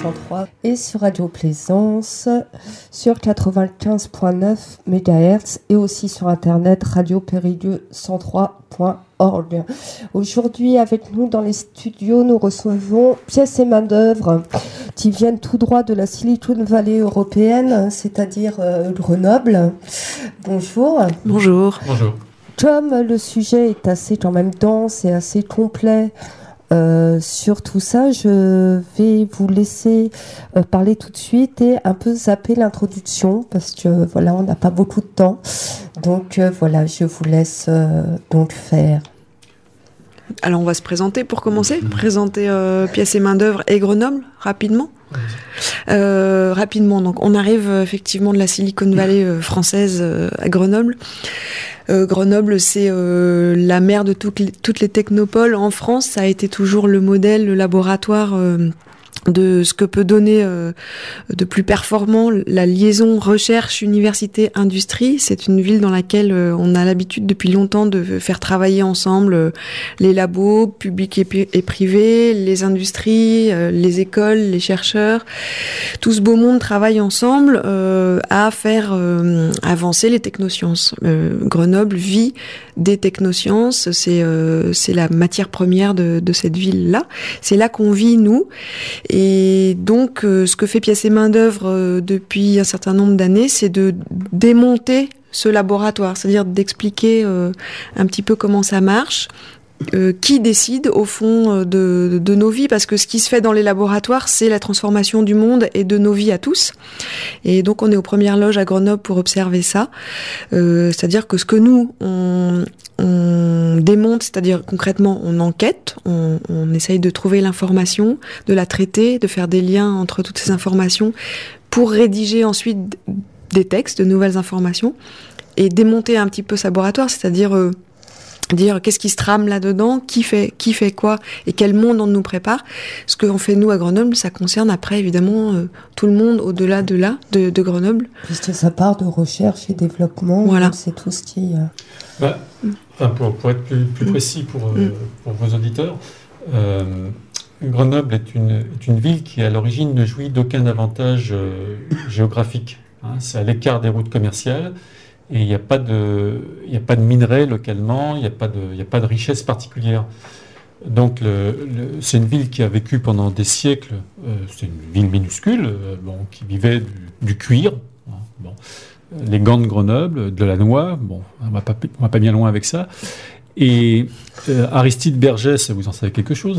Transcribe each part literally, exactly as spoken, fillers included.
cent trois et sur Radio Plaisance sur quatre-vingt-quinze virgule neuf mégahertz et aussi sur internet radio périgueux cent trois point org. Aujourd'hui, avec nous dans les studios, nous recevons pièces et main-d'œuvre qui viennent tout droit de la Silicon Valley européenne, c'est-à-dire euh, Grenoble. Bonjour. Bonjour. Bonjour. Comme le sujet est assez quand même dense et assez complet euh, sur tout ça, je vais vous laisser euh, parler tout de suite et un peu zapper l'introduction parce que voilà, on n'a pas beaucoup de temps. Donc euh, voilà, je vous laisse euh, donc faire. Alors on va se présenter pour commencer, mmh. présenter euh, pièces et main d'œuvre et Grenoble rapidement. Euh, rapidement, donc on arrive euh, effectivement de la Silicon Valley euh, française euh, à Grenoble. Euh, Grenoble, c'est euh, la mère de toutes les, toutes les technopoles en France. Ça a été toujours le modèle, le laboratoire euh, de ce que peut donner euh, de plus performant la liaison recherche, université, industrie. C'est une ville dans laquelle euh, on a l'habitude depuis longtemps de faire travailler ensemble euh, les labos, publics et, pi- et privés, les industries, euh, les écoles, les chercheurs. Tout ce beau monde travaille ensemble euh, à faire euh, avancer les technosciences. Euh, Grenoble vit des technosciences, c'est, euh, c'est la matière première de, de cette ville-là. C'est là qu'on vit, nous. Et donc, euh, ce que fait Pièces et Main d'œuvre euh, depuis un certain nombre d'années, c'est de démonter ce laboratoire, c'est-à-dire d'expliquer euh, un petit peu comment ça marche, euh, qui décide au fond de, de, de nos vies, parce que ce qui se fait dans les laboratoires, c'est la transformation du monde et de nos vies à tous. Et donc, on est aux premières loges à Grenoble pour observer ça. Euh, c'est-à-dire que ce que nous, on... on démonte, c'est-à-dire concrètement on enquête, on, on essaye de trouver l'information, de la traiter, de faire des liens entre toutes ces informations pour rédiger ensuite des textes, de nouvelles informations et démonter un petit peu ce laboratoire, c'est-à-dire euh, dire qu'est-ce qui se trame là-dedans, qui fait, qui fait quoi et quel monde on nous prépare. Ce qu'on fait nous à Grenoble, ça concerne après évidemment euh, tout le monde au-delà de là, de, de Grenoble. Puisque ça part de recherche et développement, voilà. C'est tout ce qui... Euh... Bah, enfin, pour, pour être plus, plus précis pour, euh, pour vos auditeurs, euh, Grenoble est une, est une ville qui à l'origine ne jouit d'aucun avantage euh, géographique. Hein, c'est à l'écart des routes commerciales. Et il n'y a pas de, il n'y a pas de minerais localement, il n'y a pas de, il n'y a pas de richesse particulière. Donc, le, le, c'est une ville qui a vécu pendant des siècles. Euh, c'est une ville minuscule, euh, bon, qui vivait du, du cuir. Hein, bon, les gants de Grenoble, de la noix. Bon, on va pas, on va pas bien loin avec ça. Et euh, Aristide Bergès, vous en savez quelque chose.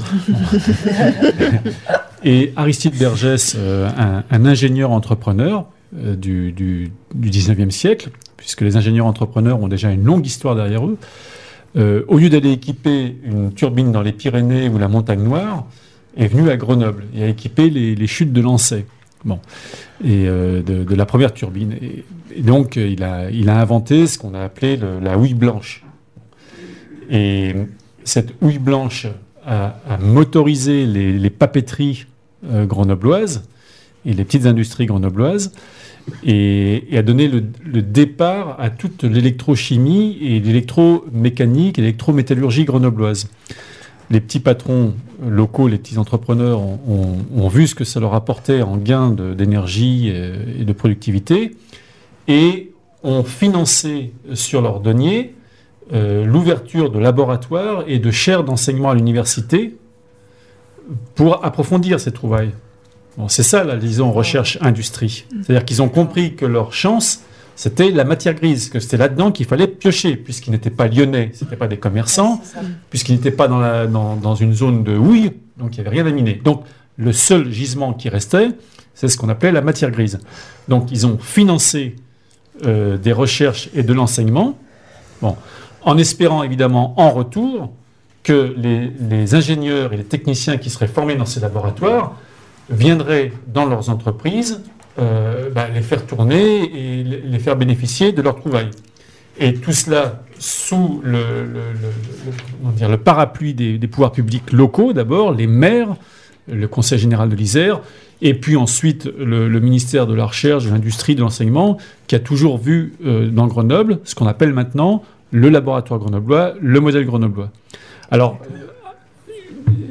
Et Aristide Bergès, euh, un, un ingénieur entrepreneur euh, du, du, du dix-neuvième siècle. Puisque les ingénieurs entrepreneurs ont déjà une longue histoire derrière eux, euh, au lieu d'aller équiper une turbine dans les Pyrénées ou la Montagne Noire, est venu à Grenoble et a équipé les, les chutes de Lancey, bon, et euh, de, de la première turbine. Et, et donc, il a, il a inventé ce qu'on a appelé le, la houille blanche. Et cette houille blanche a, a motorisé les, les papeteries euh, grenobloises et les petites industries grenobloises, Et, et a donné le, le départ à toute l'électrochimie et l'électromécanique et l'électrométallurgie grenobloise. Les petits patrons locaux, les petits entrepreneurs ont, ont, ont vu ce que ça leur apportait en gain de, d'énergie et, et de productivité et ont financé sur leur denier euh, l'ouverture de laboratoires et de chaires d'enseignement à l'université pour approfondir ces trouvailles. Bon, c'est ça la liaison recherche-industrie. C'est-à-dire qu'ils ont compris que leur chance, c'était la matière grise, que c'était là-dedans qu'il fallait piocher, puisqu'ils n'étaient pas lyonnais, ce n'étaient pas des commerçants, puisqu'ils n'étaient pas dans, la, dans, dans une zone de houille, donc il n'y avait rien à miner. Donc le seul gisement qui restait, c'est ce qu'on appelait la matière grise. Donc ils ont financé euh, des recherches et de l'enseignement, bon, en espérant évidemment en retour que les, les ingénieurs et les techniciens qui seraient formés dans ces laboratoires viendraient dans leurs entreprises euh, bah, les faire tourner et les faire bénéficier de leurs trouvailles. Et tout cela sous le, le, le, le, comment dire, le parapluie des, des pouvoirs publics locaux, d'abord, les maires, le Conseil général de l'Isère, et puis ensuite le, le ministère de la Recherche, de l'Industrie, de l'Enseignement, qui a toujours vu euh, dans Grenoble ce qu'on appelle maintenant le laboratoire grenoblois, le modèle grenoblois. Alors,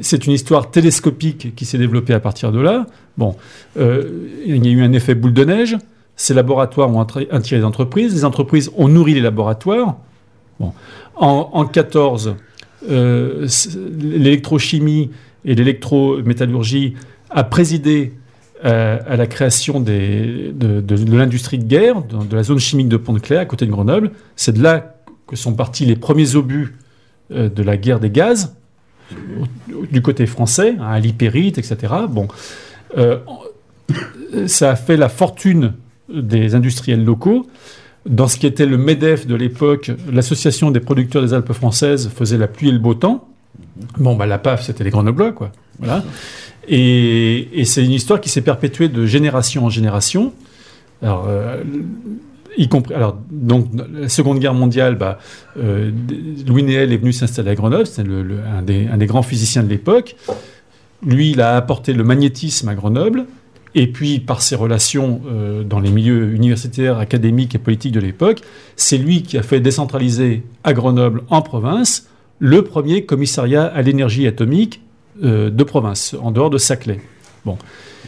c'est une histoire télescopique qui s'est développée à partir de là. Bon, euh, il y a eu un effet boule de neige. Ces laboratoires ont attiré les entreprises. Les entreprises ont nourri les laboratoires. Bon. En, en quatorze, euh, l'électrochimie et l'électrométallurgie a présidé euh, à la création des, de, de, de l'industrie de guerre, de, de la zone chimique de Pont-de-Clair, à côté de Grenoble. C'est de là que sont partis les premiers obus euh, de la guerre des gaz, du côté français, hein, à l'hypérite, et cetera. Bon, euh, ça a fait la fortune des industriels locaux. Dans ce qui était le MEDEF de l'époque, l'association des producteurs des Alpes françaises faisait la pluie et le beau temps. Bon, bah, la P A F, c'était les Grenoblois, quoi. Voilà. Et, et c'est une histoire qui s'est perpétuée de génération en génération. Alors, euh, y compris, alors donc, la Seconde Guerre mondiale, bah, euh, Louis Néel est venu s'installer à Grenoble. C'est le, le, un, des, un des grands physiciens de l'époque. Lui, il a apporté le magnétisme à Grenoble. Et puis, par ses relations euh, dans les milieux universitaires, académiques et politiques de l'époque, c'est lui qui a fait décentraliser à Grenoble, en province, le premier commissariat à l'énergie atomique euh, de province, en dehors de Saclay. Bon.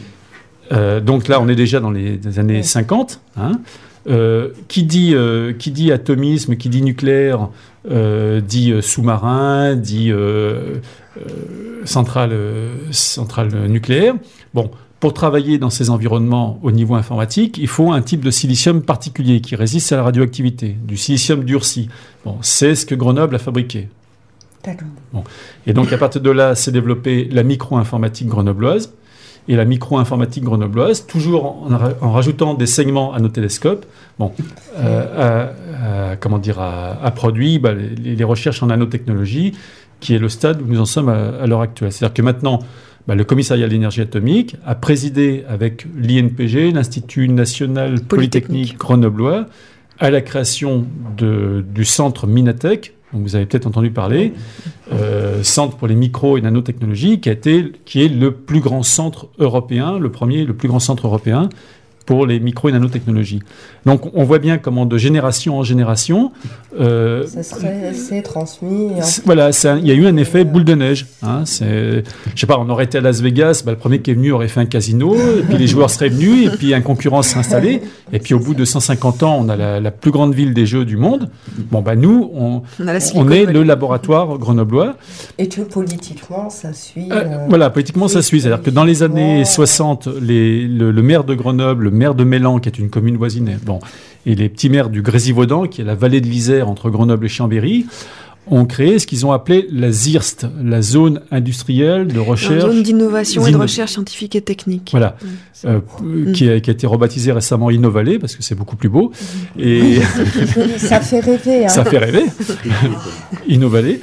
Euh, donc là, on est déjà dans les, les années cinquante. Hein. Euh, qui, dit, euh, qui dit atomisme, qui dit nucléaire, euh, dit euh, sous-marin, dit euh, euh, centrale, euh, centrale nucléaire. Bon. Pour travailler dans ces environnements au niveau informatique, il faut un type de silicium particulier qui résiste à la radioactivité, du silicium durci. Bon, c'est ce que Grenoble a fabriqué. D'accord. Bon. Et donc, à partir de là, s'est développée la micro-informatique grenobloise. Et la micro-informatique grenobloise, toujours en, en rajoutant des segments à nos télescopes, bon, euh, a, a, comment dire, a, a produit bah, les, les recherches en nanotechnologie, qui est le stade où nous en sommes à, à l'heure actuelle. C'est-à-dire que maintenant, bah, le commissariat à l'énergie atomique a présidé avec l'I N P G, l'Institut national polytechnique, polytechnique grenoblois, à la création de, du centre Minatech, dont vous avez peut-être entendu parler, euh, centre pour les micro- et nanotechnologies, qui, a été, qui est le plus grand centre européen, le premier, le plus grand centre européen pour les micro- et nanotechnologies. Donc on voit bien comment de génération en génération... Euh, ça serait c'est transmis... C'est, voilà, il y a eu un effet boule de neige. Hein, c'est, je sais pas, on aurait été à Las Vegas, bah, le premier qui est venu aurait fait un casino, et puis les joueurs seraient venus, et puis un concurrent serait installé, et puis au bout de cent cinquante ans, on a la, la plus grande ville des jeux du monde. Bon, bah nous, on, on, on est le laboratoire grenoblois. Et que politiquement, ça suit... Euh, euh, voilà, politiquement, ça suit. C'est-à-dire que dans les années soixante, les, le, le maire de Grenoble, le maire de Mélan, qui est une commune voisine, bon, et les petits maires du Grésivaudan, qui est la vallée de l'Isère entre Grenoble et Chambéry, ont créé ce qu'ils ont appelé la Z I R S T, la zone industrielle de recherche... La zone d'innovation et de recherche scientifique et technique. Voilà, mmh. euh, mmh. Qui, a, qui a été rebaptisée récemment Innovallée, parce que c'est beaucoup plus beau. Mmh. Et ça fait rêver. Hein. Ça fait rêver, Innovallée.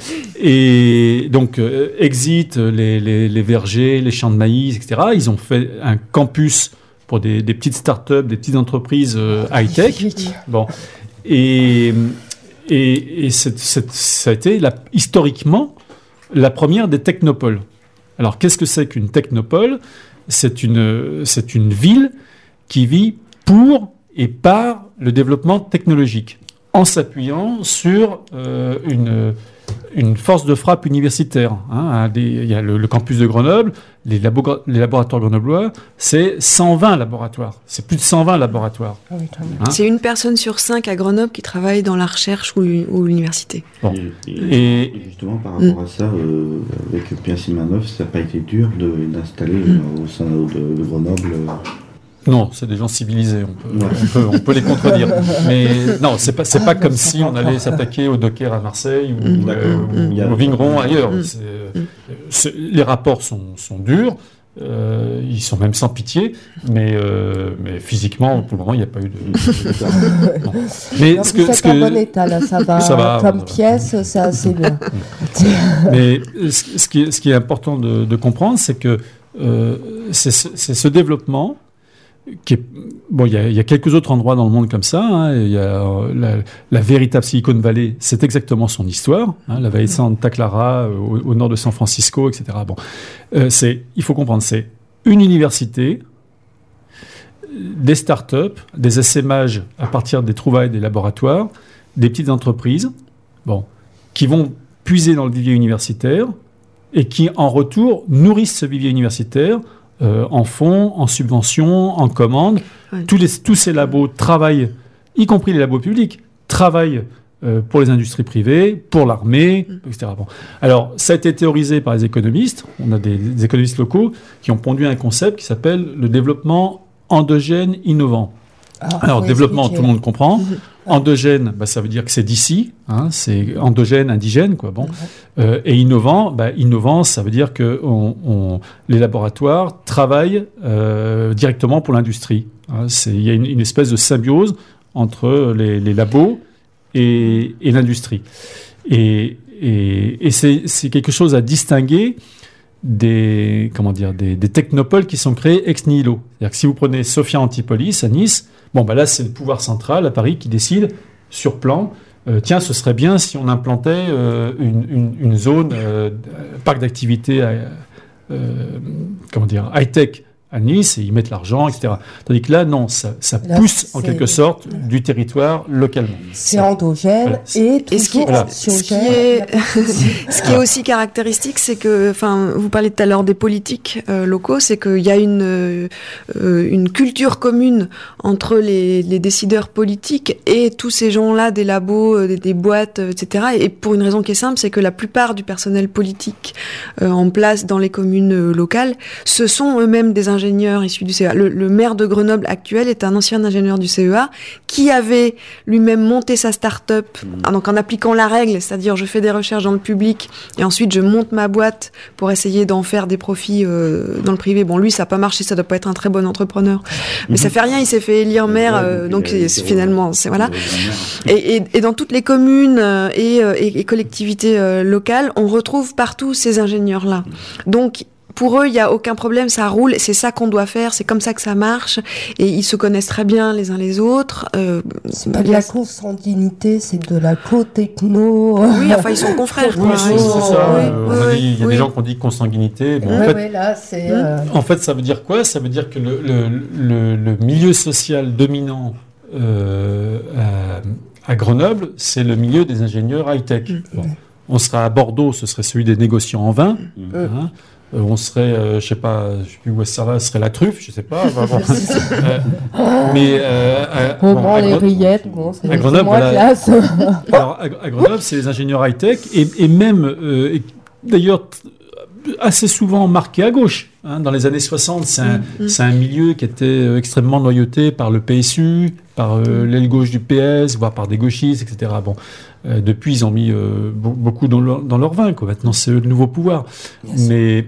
Et donc, euh, exit les, les, les vergers, les champs de maïs, et cetera. Ils ont fait un campus pour des, des petites start-up, des petites entreprises euh, high-tech. Bon. Et... Et, et c'est, c'est, ça a été la, historiquement la première des technopoles. Alors, qu'est-ce que c'est qu'une technopole ? C'est une, c'est une ville qui vit pour et par le développement technologique, en s'appuyant sur euh, une, une force de frappe universitaire. Hein. Il y a le, le campus de Grenoble, les, labo- les laboratoires grenoblois, c'est cent vingt laboratoires. C'est plus de cent vingt laboratoires. Oui, hein. C'est une personne sur cinq à Grenoble qui travaille dans la recherche ou, ou l'université. Bon. Et, et, et justement, par rapport mmh. à ça, euh, avec Pierre Simanov, ça n'a pas été dur de, d'installer mmh. euh, au sein de, de Grenoble euh... Non, c'est des gens civilisés, on peut, on peut, on peut les contredire. Mais non, c'est pas, c'est pas comme si on allait s'attaquer au Docker à Marseille ou, mmh. euh, ou au Vigneron ailleurs. Mmh. C'est, c'est, les rapports sont, sont durs, euh, ils sont même sans pitié, mais, euh, mais physiquement, pour le moment, il n'y a pas eu de... non. Mais ce que, ce que... en bon état, là, ça va. Ça va comme ouais, pièce, c'est assez bien. Mais ce, ce, qui est, ce qui est important de, de comprendre, c'est que euh, c'est, c'est ce développement... Qui est, bon, il y, y a quelques autres endroits dans le monde comme ça. Hein. Il y a euh, la, la véritable Silicon Valley, c'est exactement son histoire. Hein, la vallée de Santa Clara, euh, au, au nord de San Francisco, et cetera. Bon, euh, c'est, il faut comprendre, c'est une université, des startups, des essaimages à partir des trouvailles des laboratoires, des petites entreprises, bon, qui vont puiser dans le vivier universitaire et qui, en retour, nourrissent ce vivier universitaire euh, en fonds, en subventions, en commandes. Ouais. Tous, les, tous ces labos travaillent, y compris les labos publics, travaillent euh, pour les industries privées, pour l'armée, mmh. et cetera. Bon. Alors, ça a été théorisé par les économistes. On a des, des économistes locaux qui ont pondu un concept qui s'appelle le développement endogène innovant. Ah, Alors, développement, expliquer. Tout le monde comprend. Mmh. Endogène, bah, ça veut dire que c'est d'ici, hein, c'est endogène, indigène, quoi. Bon, mmh. euh, et innovant, bah, innovant, ça veut dire que on, on, les laboratoires travaillent euh, directement pour l'industrie. Hein, c'est, il y a une, une espèce de symbiose entre les, les labos et, et l'industrie. Et, et, et c'est, c'est quelque chose à distinguer des, comment dire, des, des technopoles qui sont créés ex nihilo. C'est-à-dire que si vous prenez Sophia Antipolis à Nice, bon, bah là, c'est le pouvoir central à Paris qui décide sur plan. Euh, tiens, ce serait bien si on implantait euh, une, une, une zone, euh, parc d'activité, euh, comment dire, high-tech à Nice, et ils mettent l'argent, et cetera. Tandis que là, non, ça, ça là, pousse en quelque sorte du territoire localement. C'est endogène voilà. et toujours et ce qui, voilà. ce qui est, ce qui est aussi caractéristique, c'est que, enfin, vous parlez tout à l'heure des politiques euh, locaux, c'est qu'il y a une euh, une culture commune entre les, les décideurs politiques et tous ces gens-là, des labos, des, des boîtes, et cetera. Et pour une raison qui est simple, c'est que la plupart du personnel politique euh, en place dans les communes euh, locales, ce sont eux-mêmes des ingénieurs issus du C E A. Le, le maire de Grenoble actuel est un ancien ingénieur du C E A qui avait lui-même monté sa start-up, mmh. donc en appliquant la règle, c'est-à-dire je fais des recherches dans le public et ensuite je monte ma boîte pour essayer d'en faire des profits euh, dans le privé. Bon, lui, ça n'a pas marché, ça doit pas être un très bon entrepreneur, mais mmh. ça fait rien, il s'est fait élire maire, euh, donc c'est, c'est, finalement, c'est voilà. Et, et, et dans toutes les communes euh, et, euh, et, et collectivités euh, locales, on retrouve partout ces ingénieurs-là. Donc pour eux, il n'y a aucun problème, ça roule, c'est ça qu'on doit faire, c'est comme ça que ça marche, et ils se connaissent très bien les uns les autres. Euh, c'est pas de la consanguinité, c'est de la co-techno. Oui, enfin, ils sont confrères. Oui, quoi. C'est, c'est ça. Oui, euh, oui, oui, dit, il y a oui. des gens qui ont dit consanguinité. Bon, oui, en, fait, oui, là, c'est, euh... en fait, ça veut dire quoi ? Ça veut dire que le, le, le, le milieu social dominant euh, à, à Grenoble, c'est le milieu des ingénieurs high-tech. Mmh. Bon. On sera à Bordeaux, ce serait celui des négociants en vin. Mmh. Hein. Euh, on serait, euh, je sais pas, je sais plus où ça va, ce serait la truffe, je sais pas. Enfin, bon. euh, mais euh, à, on bon, prend les Gren- rillettes, bon, c'est, à Grenoble, c'est moins classe. Alors à, à Grenoble, c'est les ingénieurs high-tech et, et même, euh, et, d'ailleurs, assez souvent marqué à gauche. Hein, dans les années soixante, c'est un, mmh. c'est un milieu qui était euh, extrêmement noyauté par le P S U, par euh, l'aile gauche du P S, voire par des gauchistes, et cetera. Bon. Euh, depuis, ils ont mis euh, beaucoup dans leur, dans leur vin, quoi. Maintenant, c'est eux le nouveau pouvoir. Yes. Mais,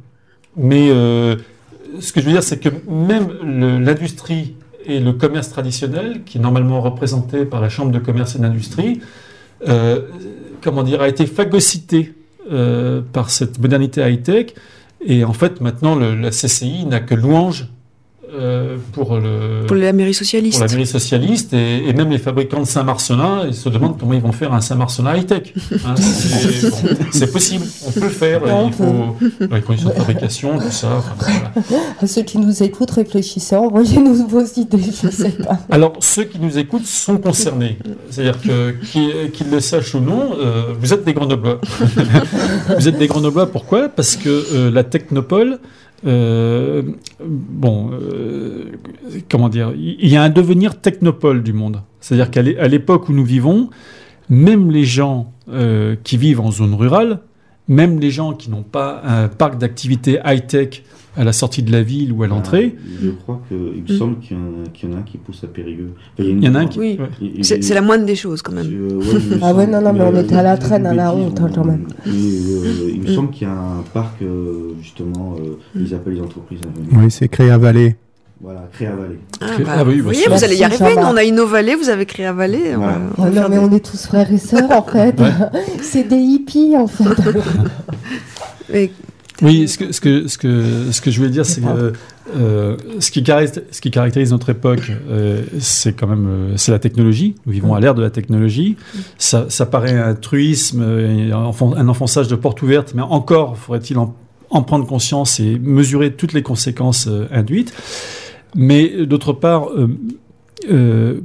mais euh, ce que je veux dire, c'est que même le, l'industrie et le commerce traditionnel, qui est normalement représenté par la Chambre de commerce et d'industrie, euh, comment dire, a été phagocyté euh, par cette modernité high-tech. Et en fait, maintenant, le, la C C I n'a que louange Euh, pour, le, pour la mairie socialiste. Pour la mairie socialiste et, et même les fabricants de Saint-Marcelin, ils se demandent comment ils vont faire un Saint-Marcelin high-tech. Hein, c'est, bon, c'est possible, on peut le faire. Il faut les conditions de fabrication, tout ça. Enfin, voilà. À ceux qui nous écoutent, réfléchissez, envoyez-nous vos idées, je ne sais pas. Alors, ceux qui nous écoutent sont concernés. C'est-à-dire que, qu'ils, qu'ils le sachent ou non, euh, vous êtes des Grenoblois. Vous êtes des Grenoblois, pourquoi ? Parce que euh, la Technopole, Euh, bon, euh, comment dire, il y a un devenir technopole du monde. C'est-à-dire qu'à l'époque où nous vivons, même les gens euh, qui vivent en zone rurale, même les gens qui n'ont pas un parc d'activité high-tech à la sortie de la ville ou à l'entrée. Ah, je crois qu'il me mmh. semble qu'il y, a, qu'il y en a un qui pousse à Périgueux. Enfin, il y, y en a un qui. Oui, ouais. c'est, c'est la moindre des choses quand même. Euh, ouais, ah ouais, non, non, mais, mais on était à la traîne, à la honte quand même. Mais, euh, il me mmh. semble qu'il y a un parc, euh, justement, euh, mmh. ils appellent les entreprises. Oui, c'est Créa-Vallée. Voilà, Créa-Vallée. Ah, bah, ah, oui, vous voyez, vous allez y arriver. Nous, on a Inno-Vallée, vous avez Créa-Vallée. Voilà. On va, on non, mais des... on est tous frères et sœurs, en fait. Ouais. C'est des hippies, en fait. Et... Oui, ce que, ce, que, ce, que, ce que je voulais dire, c'est que euh, ce, qui ce qui caractérise notre époque, euh, c'est quand même euh, c'est la technologie. Nous vivons à l'ère de la technologie. Ça, ça paraît un truisme, un enfonçage de porte ouverte, mais encore faudrait-il en, en prendre conscience et mesurer toutes les conséquences euh, induites. Mais d'autre part, euh, euh,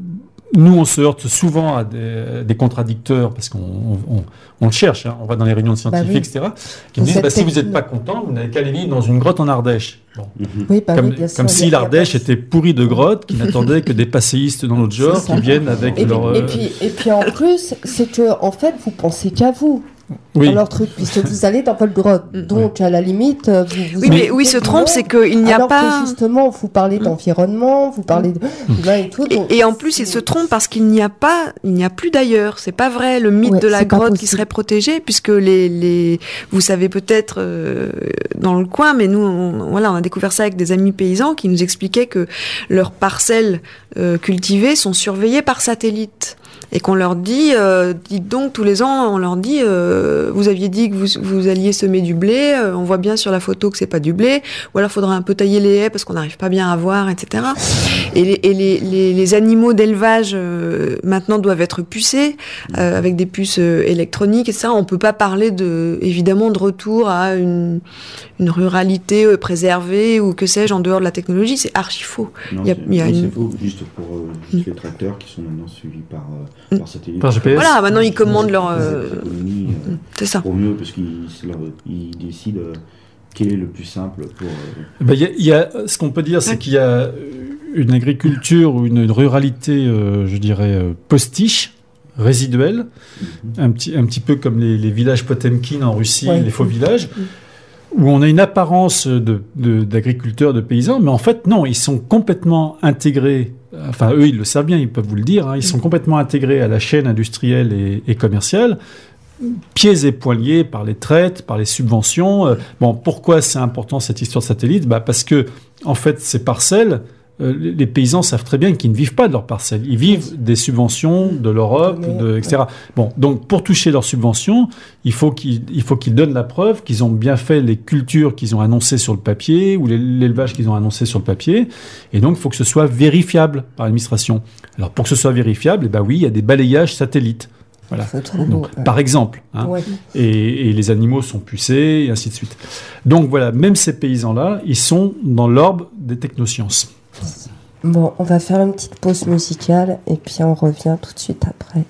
nous, on se heurte souvent à des, des contradicteurs parce qu'on on, on, on le cherche. Hein. On va dans les réunions de scientifiques, bah oui. et cetera, qui nous disent bah, si vous n'êtes pas content, vous n'avez qu'à aller vivre dans une grotte en Ardèche. Bon. Oui, bah comme oui, bien sûr, comme si l'Ardèche était pourrie de grottes, qui n'attendaient que des passéistes dans notre genre qui viennent avec et leur. Puis, et, puis, et puis en plus, c'est que en fait, vous pensez qu'à vous. Oui. Dans leur truc, puisque vous allez dans votre grotte. Donc, à la limite, vous, vous oui, mais où ils se trompent, c'est qu'il n'y a alors pas. Alors que justement, vous parlez d'environnement, vous parlez de vin et tout. Donc... Et, et en plus, ils se trompent parce qu'il n'y a pas, il n'y a plus d'ailleurs. C'est pas vrai le mythe ouais, de la grotte qui serait protégée, puisque les, les, vous savez peut-être euh, dans le coin, mais nous, on, voilà, on a découvert ça avec des amis paysans qui nous expliquaient que leurs parcelles euh, cultivées sont surveillées par satellite. Et qu'on leur dit, euh, dites donc tous les ans, on leur dit, euh, vous aviez dit que vous, vous alliez semer du blé, euh, on voit bien sur la photo que c'est pas du blé, ou alors faudrait un peu tailler les haies parce qu'on n'arrive pas bien à voir, et cetera. Et les, et les, les, les animaux d'élevage euh, maintenant doivent être pucés euh, avec des puces euh, électroniques, et cetera. On peut pas parler de, évidemment, de retour à une, une ruralité euh, préservée ou que sais-je en dehors de la technologie. C'est archi faux. Non, il y a, c'est, il y a non, une... c'est faux, juste pour euh, juste mmh. les tracteurs qui sont maintenant suivis par euh, par satellite. Par G P S. Voilà, maintenant ils commandent leur. Euh... Euh, c'est ça. Pour mieux, parce qu'ils leur, ils décident euh, quel est le plus simple pour. Euh... Ben, y a, y a, ce qu'on peut dire, c'est ouais. qu'il y a une agriculture ou une, une ruralité, euh, je dirais, euh, postiche, résiduelle, mm-hmm. un, petit, un petit peu comme les, les villages Potemkin en Russie, ouais. les faux villages. Mm-hmm. Où on a une apparence de, de, d'agriculteurs, de paysans, mais en fait, non, ils sont complètement intégrés. Enfin, eux, ils le savent bien, ils peuvent vous le dire. Hein, ils sont complètement intégrés à la chaîne industrielle et, et commerciale, pieds et poings liés par les traites, par les subventions. Euh, bon, pourquoi c'est important cette histoire de satellite ? Bah, parce que, en fait, ces parcelles, euh, les paysans savent très bien qu'ils ne vivent pas de leurs parcelles. Ils vivent des subventions de l'Europe, de, et cetera. Bon, donc pour toucher leurs subventions, il faut qu'ils, il faut qu'ils donnent la preuve qu'ils ont bien fait les cultures qu'ils ont annoncées sur le papier ou l'élevage qu'ils ont annoncé sur le papier. Et donc, il faut que ce soit vérifiable par l'administration. Alors, pour que ce soit vérifiable, eh ben oui, il y a des balayages satellites. Voilà. Donc, ouais. Par exemple. Hein, ouais. et, et les animaux sont pucés, et ainsi de suite. Donc voilà, même ces paysans-là, ils sont dans l'orbe des technosciences. Bon, on va faire une petite pause musicale et puis on revient tout de suite après.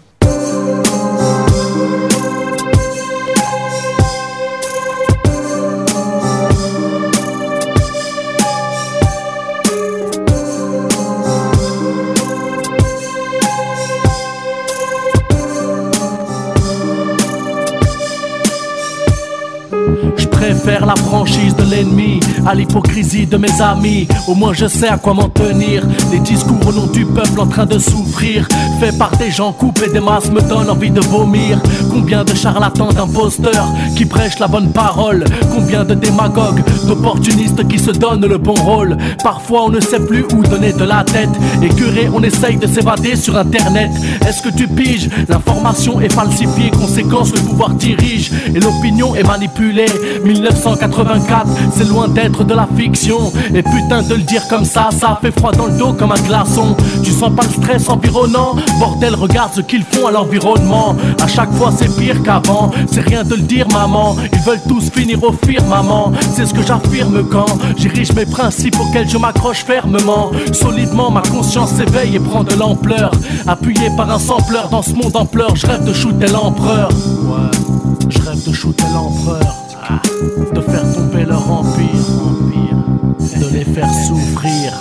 Faire la franchise de l'ennemi à l'hypocrisie de mes amis. Au moins je sais à quoi m'en tenir. Les discours au nom du peuple en train de souffrir, faits par des gens coupés des masses, me donnent envie de vomir. Combien de charlatans, d'imposteurs qui prêchent la bonne parole. Combien de démagogues, d'opportunistes qui se donnent le bon rôle. Parfois on ne sait plus où donner de la tête. Écœuré, on essaye de s'évader sur internet. Est-ce que tu piges ? L'information est falsifiée, conséquence le pouvoir dirige et l'opinion est manipulée. dix-neuf cent quatre-vingt-quatre, c'est loin d'être de la fiction. Et putain de le dire comme ça, ça fait froid dans le dos comme un glaçon. Tu sens pas le stress environnant ? Bordel, regarde ce qu'ils font à l'environnement. À chaque fois c'est pire qu'avant, c'est rien de le dire maman. Ils veulent tous finir au firmament, c'est ce que j'affirme quand j'érige mes principes auxquels je m'accroche fermement. Solidement ma conscience s'éveille et prend de l'ampleur. Appuyé par un sampleur dans ce monde en pleurs, je rêve de shooter l'empereur. Ouais, je rêve de shooter l'empereur. De faire tomber leur empire, empire, de les faire souffrir.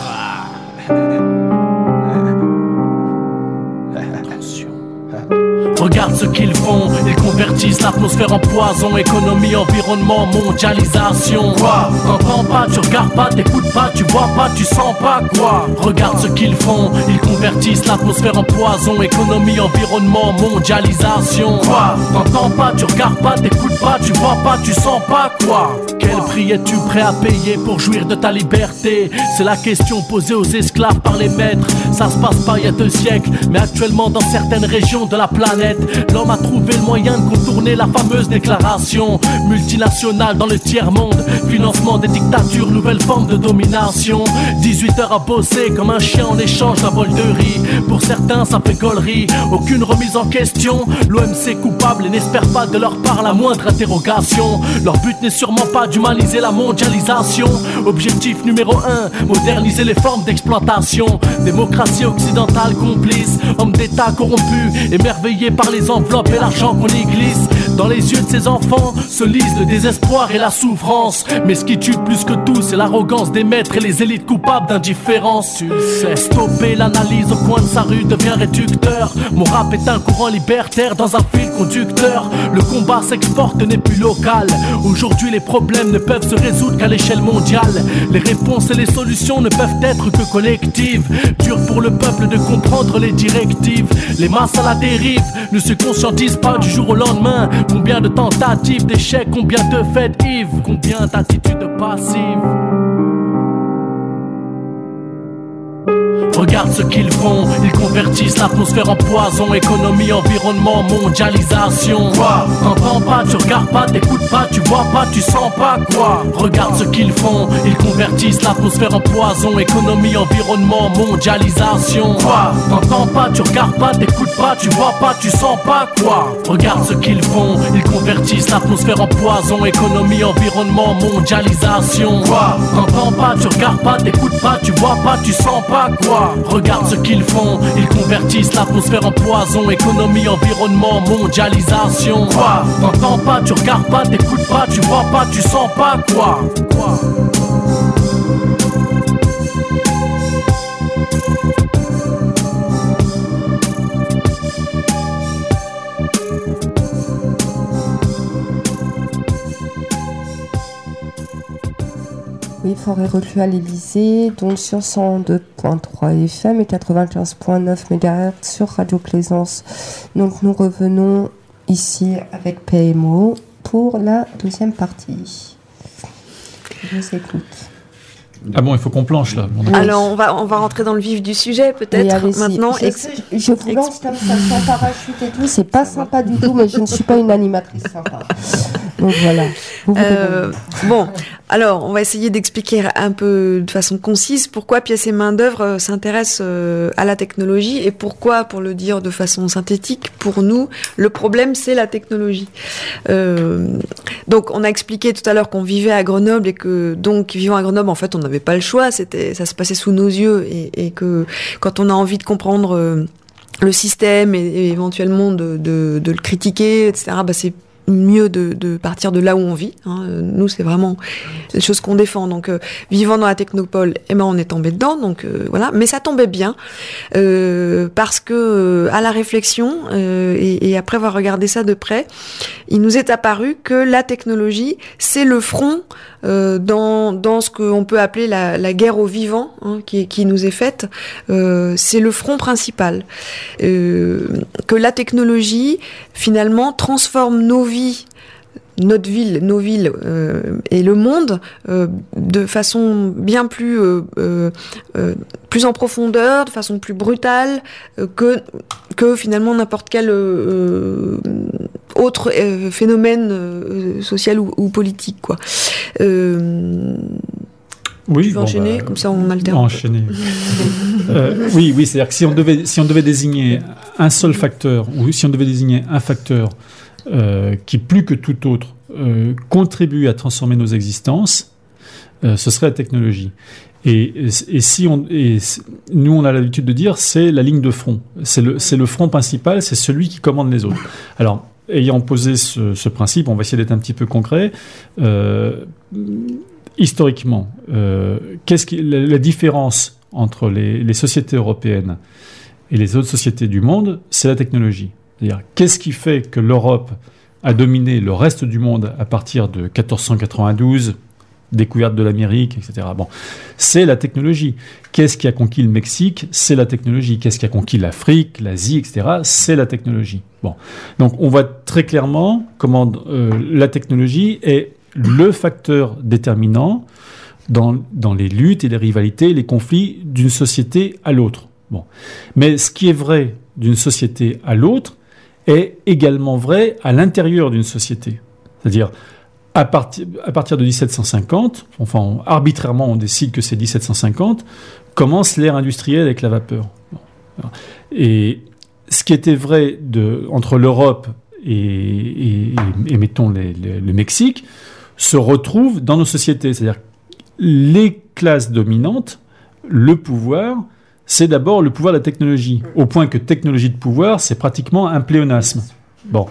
Regarde ce qu'ils font, ils convertissent l'atmosphère en poison. Économie, environnement, mondialisation. Quoi ? T'entends pas, tu regardes pas, t'écoutes pas, tu vois pas, tu sens pas quoi ? Regarde ce qu'ils font, ils convertissent l'atmosphère en poison. Économie, environnement, mondialisation. Quoi ? T'entends pas, tu regardes pas, t'écoutes pas, tu vois pas, tu sens pas quoi ? Quel prix es-tu prêt à payer pour jouir de ta liberté ? C'est la question posée aux esclaves par les maîtres. Ça se passe pas il y a deux siècles, mais actuellement dans certaines régions de la planète, l'homme a trouvé le moyen de contourner la fameuse déclaration multinationale dans le tiers-monde. Financement des dictatures, nouvelle forme de domination. dix-huit heures à bosser comme un chien en échange d'un bol de riz. Pour certains ça fait gaulerie, aucune remise en question. L'O M C coupable et n'espère pas de leur part la moindre interrogation. Leur but n'est sûrement pas d'humaniser la mondialisation. Objectif numéro un, moderniser les formes d'exploitation. Démocratie occidentale complice, hommes d'État corrompus, émerveillés par les enveloppes et l'argent qu'on y glisse. Dans les yeux de ces enfants se lisent le désespoir et la souffrance. Mais ce qui tue plus que tout, c'est l'arrogance des maîtres et les élites coupables d'indifférence. Tu sais, stopper l'analyse au coin de sa rue devient réducteur. Mon rap est un courant libertaire dans un fil conducteur. Le combat s'exporte, n'est plus local. Aujourd'hui les problèmes ne peuvent se résoudre qu'à l'échelle mondiale. Les réponses et les solutions ne peuvent être que collectives. Dur pour le peuple de comprendre les directives. Les masses à la dérive ne se conscientisent pas du jour au lendemain. Combien de tentatives d'échecs, combien de fêtes Yves, combien d'attitudes passives. Regarde ce qu'ils font, ils convertissent l'atmosphère en poison. Économie, environnement, mondialisation. Quoi? T'entends pas, tu regardes pas, t'écoutes pas, tu vois pas, tu sens pas quoi? Regarde ce qu'ils font, ils convertissent l'atmosphère en poison. Économie, environnement, mondialisation. Quoi? T'entends pas, tu regardes pas, t'écoutes pas, tu vois pas, tu sens pas quoi? Regarde ce qu'ils font, ils convertissent l'atmosphère en poison. Économie, environnement, mondialisation. Quoi? T'entends pas, tu regardes pas, t'écoutes pas, tu vois pas, tu sens pas quoi? Regarde ce qu'ils font, ils convertissent l'atmosphère en poison. Économie, environnement, mondialisation. Quoi? T'entends pas, tu regardes pas, t'écoutes pas, tu vois pas, tu sens pas quoi? Quoi? Oui, Forêt Reclus à l'Élysée, donc sur cent deux point trois F M et quatre-vingt-quinze point neuf mégahertz sur Radio Plaisance. Donc nous revenons ici avec P M O pour la deuxième partie. Je vous écoute. Ah bon, il faut qu'on planche là. Oui. Alors on va on va rentrer dans le vif du sujet peut-être oui, maintenant. Je, Ex- je vous lance comme ça sans parachute et tout, c'est pas sympa du tout, mais je ne suis pas une animatrice sympa. Donc voilà. Vous vous euh, bon, alors on va essayer d'expliquer un peu de façon concise pourquoi Pièces et main d'œuvre euh, s'intéresse euh, à la technologie et pourquoi, pour le dire de façon synthétique, pour nous le problème c'est la technologie. Euh, donc on a expliqué tout à l'heure qu'on vivait à Grenoble et que donc vivant à Grenoble en fait on n'avait pas le choix, c'était ça se passait sous nos yeux et, et que quand on a envie de comprendre euh, le système et, et éventuellement de, de, de le critiquer, et cetera. Bah c'est mieux de, de partir de là où on vit. Hein. Nous, c'est vraiment des choses qu'on défend. Donc, euh, vivant dans la technopole, eh ben, on est tombé dedans. Donc, euh, voilà. Mais ça tombait bien euh, parce que, euh, à la réflexion euh, et, et après avoir regardé ça de près, il nous est apparu que la technologie, c'est le front euh, dans dans ce qu'on peut appeler la, la guerre aux vivants, hein, qui, qui nous est faite. Euh, c'est le front principal. Euh, que la technologie, finalement, transforme nos vies, notre ville, nos villes euh, et le monde euh, de façon bien plus euh, euh, plus en profondeur, de façon plus brutale euh, que que finalement n'importe quel euh, autre euh, phénomène euh, social ou, ou politique quoi. Euh, Oui, tu veux bon, enchaîner bah, comme ça on alterne. Enchaîner. euh, oui, oui, c'est-à-dire que si on devait si on devait désigner un seul facteur ou si on devait désigner un facteur Euh, qui, plus que tout autre, euh, contribue à transformer nos existences, euh, ce serait la technologie. Et, et, et si on, et nous, on a l'habitude de dire, c'est la ligne de front. C'est le, c'est le front principal, c'est celui qui commande les autres. Alors, ayant posé ce, ce principe, on va essayer d'être un petit peu concret. Euh, historiquement, euh, qu'est-ce qui, la, la différence entre les, les sociétés européennes et les autres sociétés du monde, c'est la technologie. C'est-à-dire, qu'est-ce qui fait que l'Europe a dominé le reste du monde à partir de quatorze cent quatre-vingt-douze, découverte de l'Amérique, et cetera. Bon, c'est la technologie. Qu'est-ce qui a conquis le Mexique? C'est la technologie. Qu'est-ce qui a conquis l'Afrique, l'Asie, et cetera. C'est la technologie. Bon, donc on voit très clairement comment euh, la technologie est le facteur déterminant dans, dans les luttes et les rivalités, les conflits d'une société à l'autre. Bon, mais ce qui est vrai d'une société à l'autre est également vrai à l'intérieur d'une société. C'est-à-dire, à, partir à partir de dix-sept cent cinquante, enfin, on, arbitrairement, on décide que c'est dix-sept cent cinquante, commence l'ère industrielle avec la vapeur. Et ce qui était vrai de, entre l'Europe et, et, et, et mettons, les, les, le Mexique, se retrouvent dans nos sociétés. C'est-à-dire les classes dominantes, le pouvoir, c'est d'abord le pouvoir de la technologie, au point que technologie de pouvoir, c'est pratiquement un pléonasme. Bon.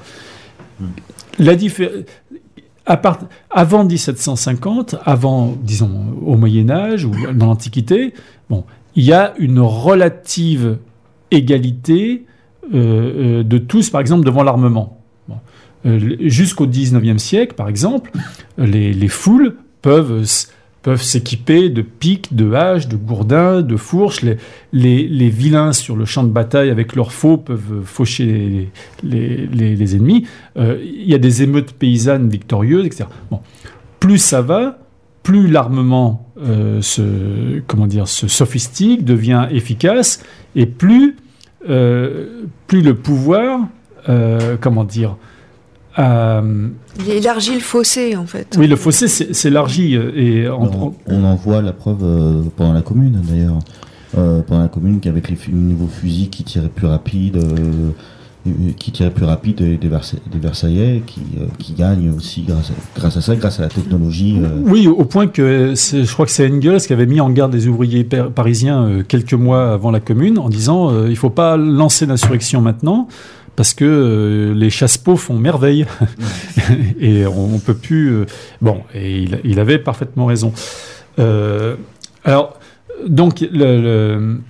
La diffé- à part... Avant dix-sept cent cinquante, avant, disons, au Moyen-Âge ou dans l'Antiquité, bon, il y a une relative égalité euh, euh, de tous, par exemple, devant l'armement. Bon. Euh, jusqu'au dix-neuvième siècle, par exemple, les, les foules peuvent... peuvent s'équiper de piques, de haches, de gourdins, de fourches. Les, les, les vilains sur le champ de bataille avec leurs faux peuvent faucher les, les, les, les ennemis. Euh, il y a des émeutes paysannes victorieuses, et cetera. Bon. Plus ça va, plus l'armement euh, se, comment dire, se sophistique, devient efficace, et plus, euh, plus le pouvoir, euh, comment dire, Euh, Il élargit le fossé, en fait. Oui, le fossé s'élargit. Et en... on, on en voit la preuve euh, pendant la Commune, d'ailleurs. Euh, pendant la Commune, avec les nouveaux fusils qui tiraient plus rapide, euh, qui tiraient plus rapide des, des, Versa- des Versaillais, qui, euh, qui gagnent aussi grâce à, grâce à ça, grâce à la technologie. Euh... Oui, au point que je crois que c'est Engels qui avait mis en garde les ouvriers par- parisiens euh, quelques mois avant la Commune, en disant euh, il ne faut pas lancer l'insurrection maintenant. Parce que euh, les chasse-peaux font merveille et on, on peut plus. Euh, bon, et il, il avait parfaitement raison. Euh, alors, donc, le, le,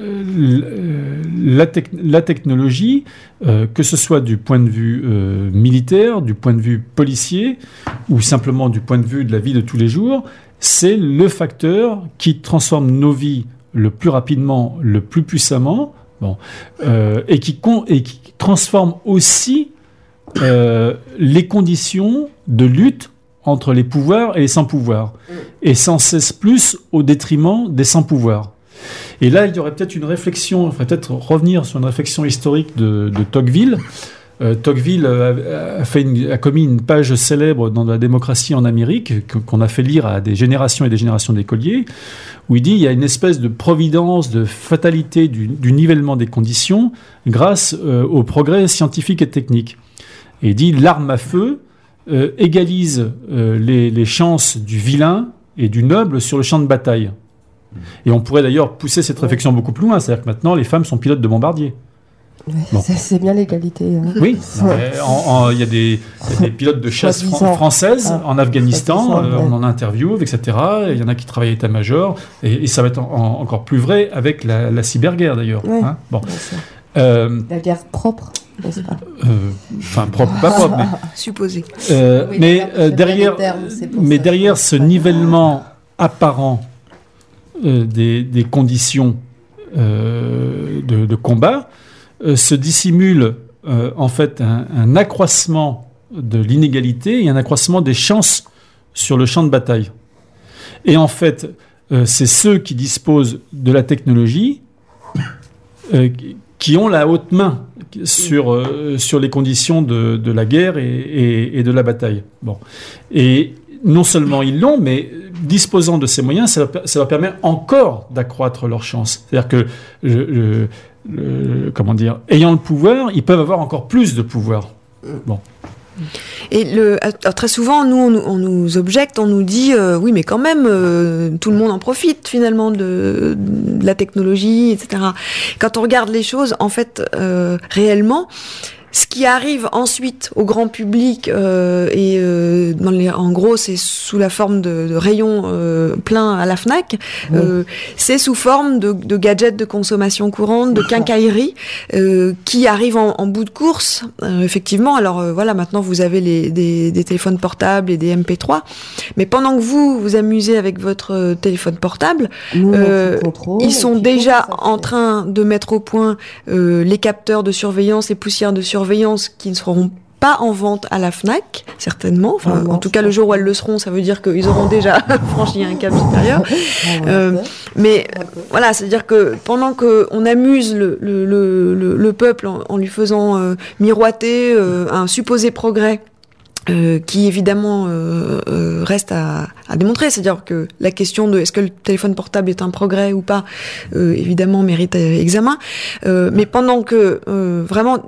le, la, tec- la technologie, euh, que ce soit du point de vue euh, militaire, du point de vue policier, ou simplement du point de vue de la vie de tous les jours, c'est le facteur qui transforme nos vies le plus rapidement, le plus puissamment. Bon, euh, et, qui con, et qui transforme aussi euh, les conditions de lutte entre les pouvoirs et les sans-pouvoirs, et sans cesse plus au détriment des sans-pouvoirs. Et là, il y aurait peut-être une réflexion, il faudrait peut-être revenir sur une réflexion historique de, de Tocqueville. Euh, Tocqueville a, a, fait une, a commis une page célèbre dans la démocratie en Amérique, qu'on a fait lire à des générations et des générations d'écoliers, où il dit il y a une espèce de providence, de fatalité du, du nivellement des conditions grâce euh, au progrès scientifique et technique. Et il dit l'arme à feu euh, égalise euh, les, les chances du vilain et du noble sur le champ de bataille. Et on pourrait d'ailleurs pousser cette réflexion beaucoup plus loin, c'est-à-dire que maintenant les femmes sont pilotes de bombardiers. Bon. C'est, c'est bien l'égalité. Hein. Oui, il y, y a des pilotes de chasse fran- françaises ah, en Afghanistan, euh, ouais. On en interviewe, et cetera. Il y en a qui travaillent à l'état-major, et, et ça va être en, en, encore plus vrai avec la, la cyberguerre d'ailleurs. Ouais. Hein bon. euh, la guerre propre, n'est-ce pas ? Enfin, euh, propre, pas propre, mais... Supposé. Euh, oui, mais euh, derrière, termes, mais derrière ce nivellement apparent euh, des, des conditions euh, de, de combat, Euh, se dissimule euh, en fait un, un accroissement de l'inégalité et un accroissement des chances sur le champ de bataille. Et en fait, euh, c'est ceux qui disposent de la technologie euh, qui ont la haute main sur, euh, sur les conditions de, de la guerre et, et, et de la bataille. Bon. Et non seulement ils l'ont, mais disposant de ces moyens, ça leur, ça leur permet encore d'accroître leurs chances. C'est-à-dire que je, je, Le, comment dire, ayant le pouvoir, ils peuvent avoir encore plus de pouvoir. Bon. Et le, très souvent, nous, on, on nous objecte, on nous dit, euh, oui, mais quand même, euh, tout le monde en profite finalement de, de la technologie, et cetera. Quand on regarde les choses, en fait, euh, réellement, ce qui arrive ensuite au grand public, euh, et euh, dans les, en gros, c'est sous la forme de, de rayons euh, pleins à la Fnac, mmh. euh, c'est sous forme de, de gadgets de consommation courante, de quincaillerie, euh, qui arrivent en, en bout de course, euh, effectivement. Alors euh, voilà, maintenant vous avez les, des, des téléphones portables et des M P trois, mais pendant que vous vous amusez avec votre euh, téléphone portable, Nous, euh, contrôle, ils sont déjà en train de mettre au point euh, les capteurs de surveillance, les poussières de surveillance, surveillance qui ne seront pas en vente à la Fnac, certainement. Enfin, en tout cas, le jour où elles le seront, ça veut dire qu'ils auront déjà franchi un cap supérieur. Euh, mais euh, voilà, c'est-à-dire que pendant qu'on amuse le, le, le, le peuple en, en lui faisant euh, miroiter euh, un supposé progrès, Euh, qui évidemment euh, euh, reste à, à démontrer, c'est-à-dire que la question de est-ce que le téléphone portable est un progrès ou pas, euh, évidemment mérite euh, examen, euh, mais pendant que euh, vraiment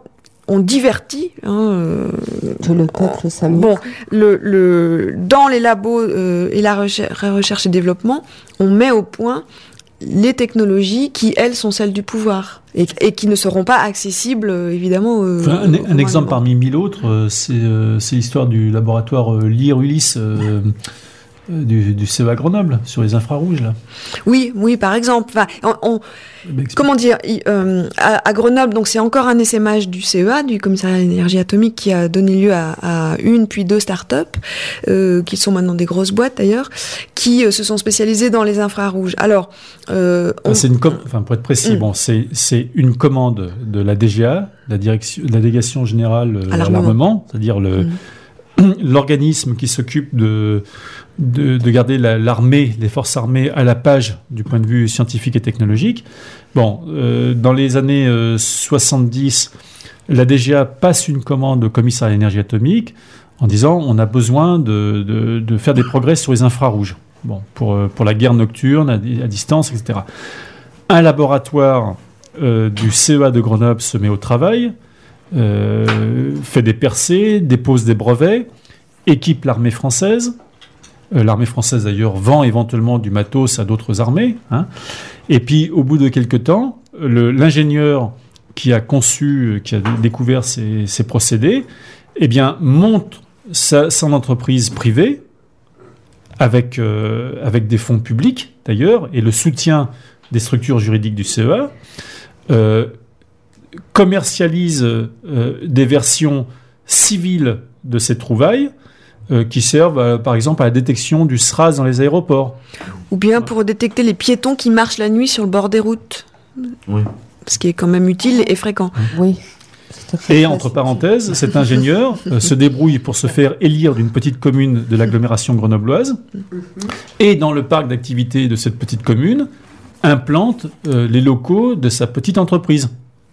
on divertit. Hein, euh, que le peuple s'amuse. Bon, le, le, dans les labos euh, et la recherche, recherche et développement, on met au point les technologies qui, elles, sont celles du pouvoir et, et qui ne seront pas accessibles, euh, évidemment. Euh, enfin, un, un exemple libre. parmi mille autres, euh, c'est, euh, c'est l'histoire du laboratoire euh, Lire-Ulysse euh, euh, du, du C E A Grenoble sur les infrarouges. Là. Oui, oui, par exemple. Enfin, on, on, comment dire il, euh, à, à Grenoble, donc c'est encore un essaimage du C E A, du Commissariat à l'énergie atomique, qui a donné lieu à, à une puis deux start-up, euh, qui sont maintenant des grosses boîtes d'ailleurs, qui euh, se sont spécialisées dans les infrarouges. Alors, euh, on... c'est une com- enfin, pour être précis, mm. bon, c'est, c'est une commande de la D G A, la, direction, la délégation générale euh, à, l'armement. à l'armement, c'est-à-dire le, mm. l'organisme qui s'occupe de De, de garder la, l'armée, les forces armées à la page du point de vue scientifique et technologique. Bon, euh, dans les années euh, soixante-dix, la D G A passe une commande au commissariat à l'énergie atomique en disant on a besoin de, de, de faire des progrès sur les infrarouges, bon, pour, pour la guerre nocturne, à, à distance, et cetera. Un laboratoire euh, du C E A de Grenoble se met au travail, euh, fait des percées, dépose des brevets, équipe l'armée française. Euh, l'armée française, d'ailleurs, vend éventuellement du matos à d'autres armées. Hein. Et puis, au bout de quelques temps, le, l'ingénieur qui a conçu, qui a découvert ces, ces procédés, eh bien, monte sa, son entreprise privée avec, euh, avec des fonds publics, d'ailleurs, et le soutien des structures juridiques du C E A, euh, commercialise euh, des versions civiles de ces trouvailles, Euh, qui servent, euh, par exemple, à la détection du S R A S dans les aéroports. Ou bien pour détecter les piétons qui marchent la nuit sur le bord des routes. Oui. Ce qui est quand même utile et fréquent. Oui. Et entre parenthèses, cet ingénieur euh, se débrouille pour se faire élire d'une petite commune de l'agglomération grenobloise et dans le parc d'activité de cette petite commune, implante euh, les locaux de sa petite entreprise.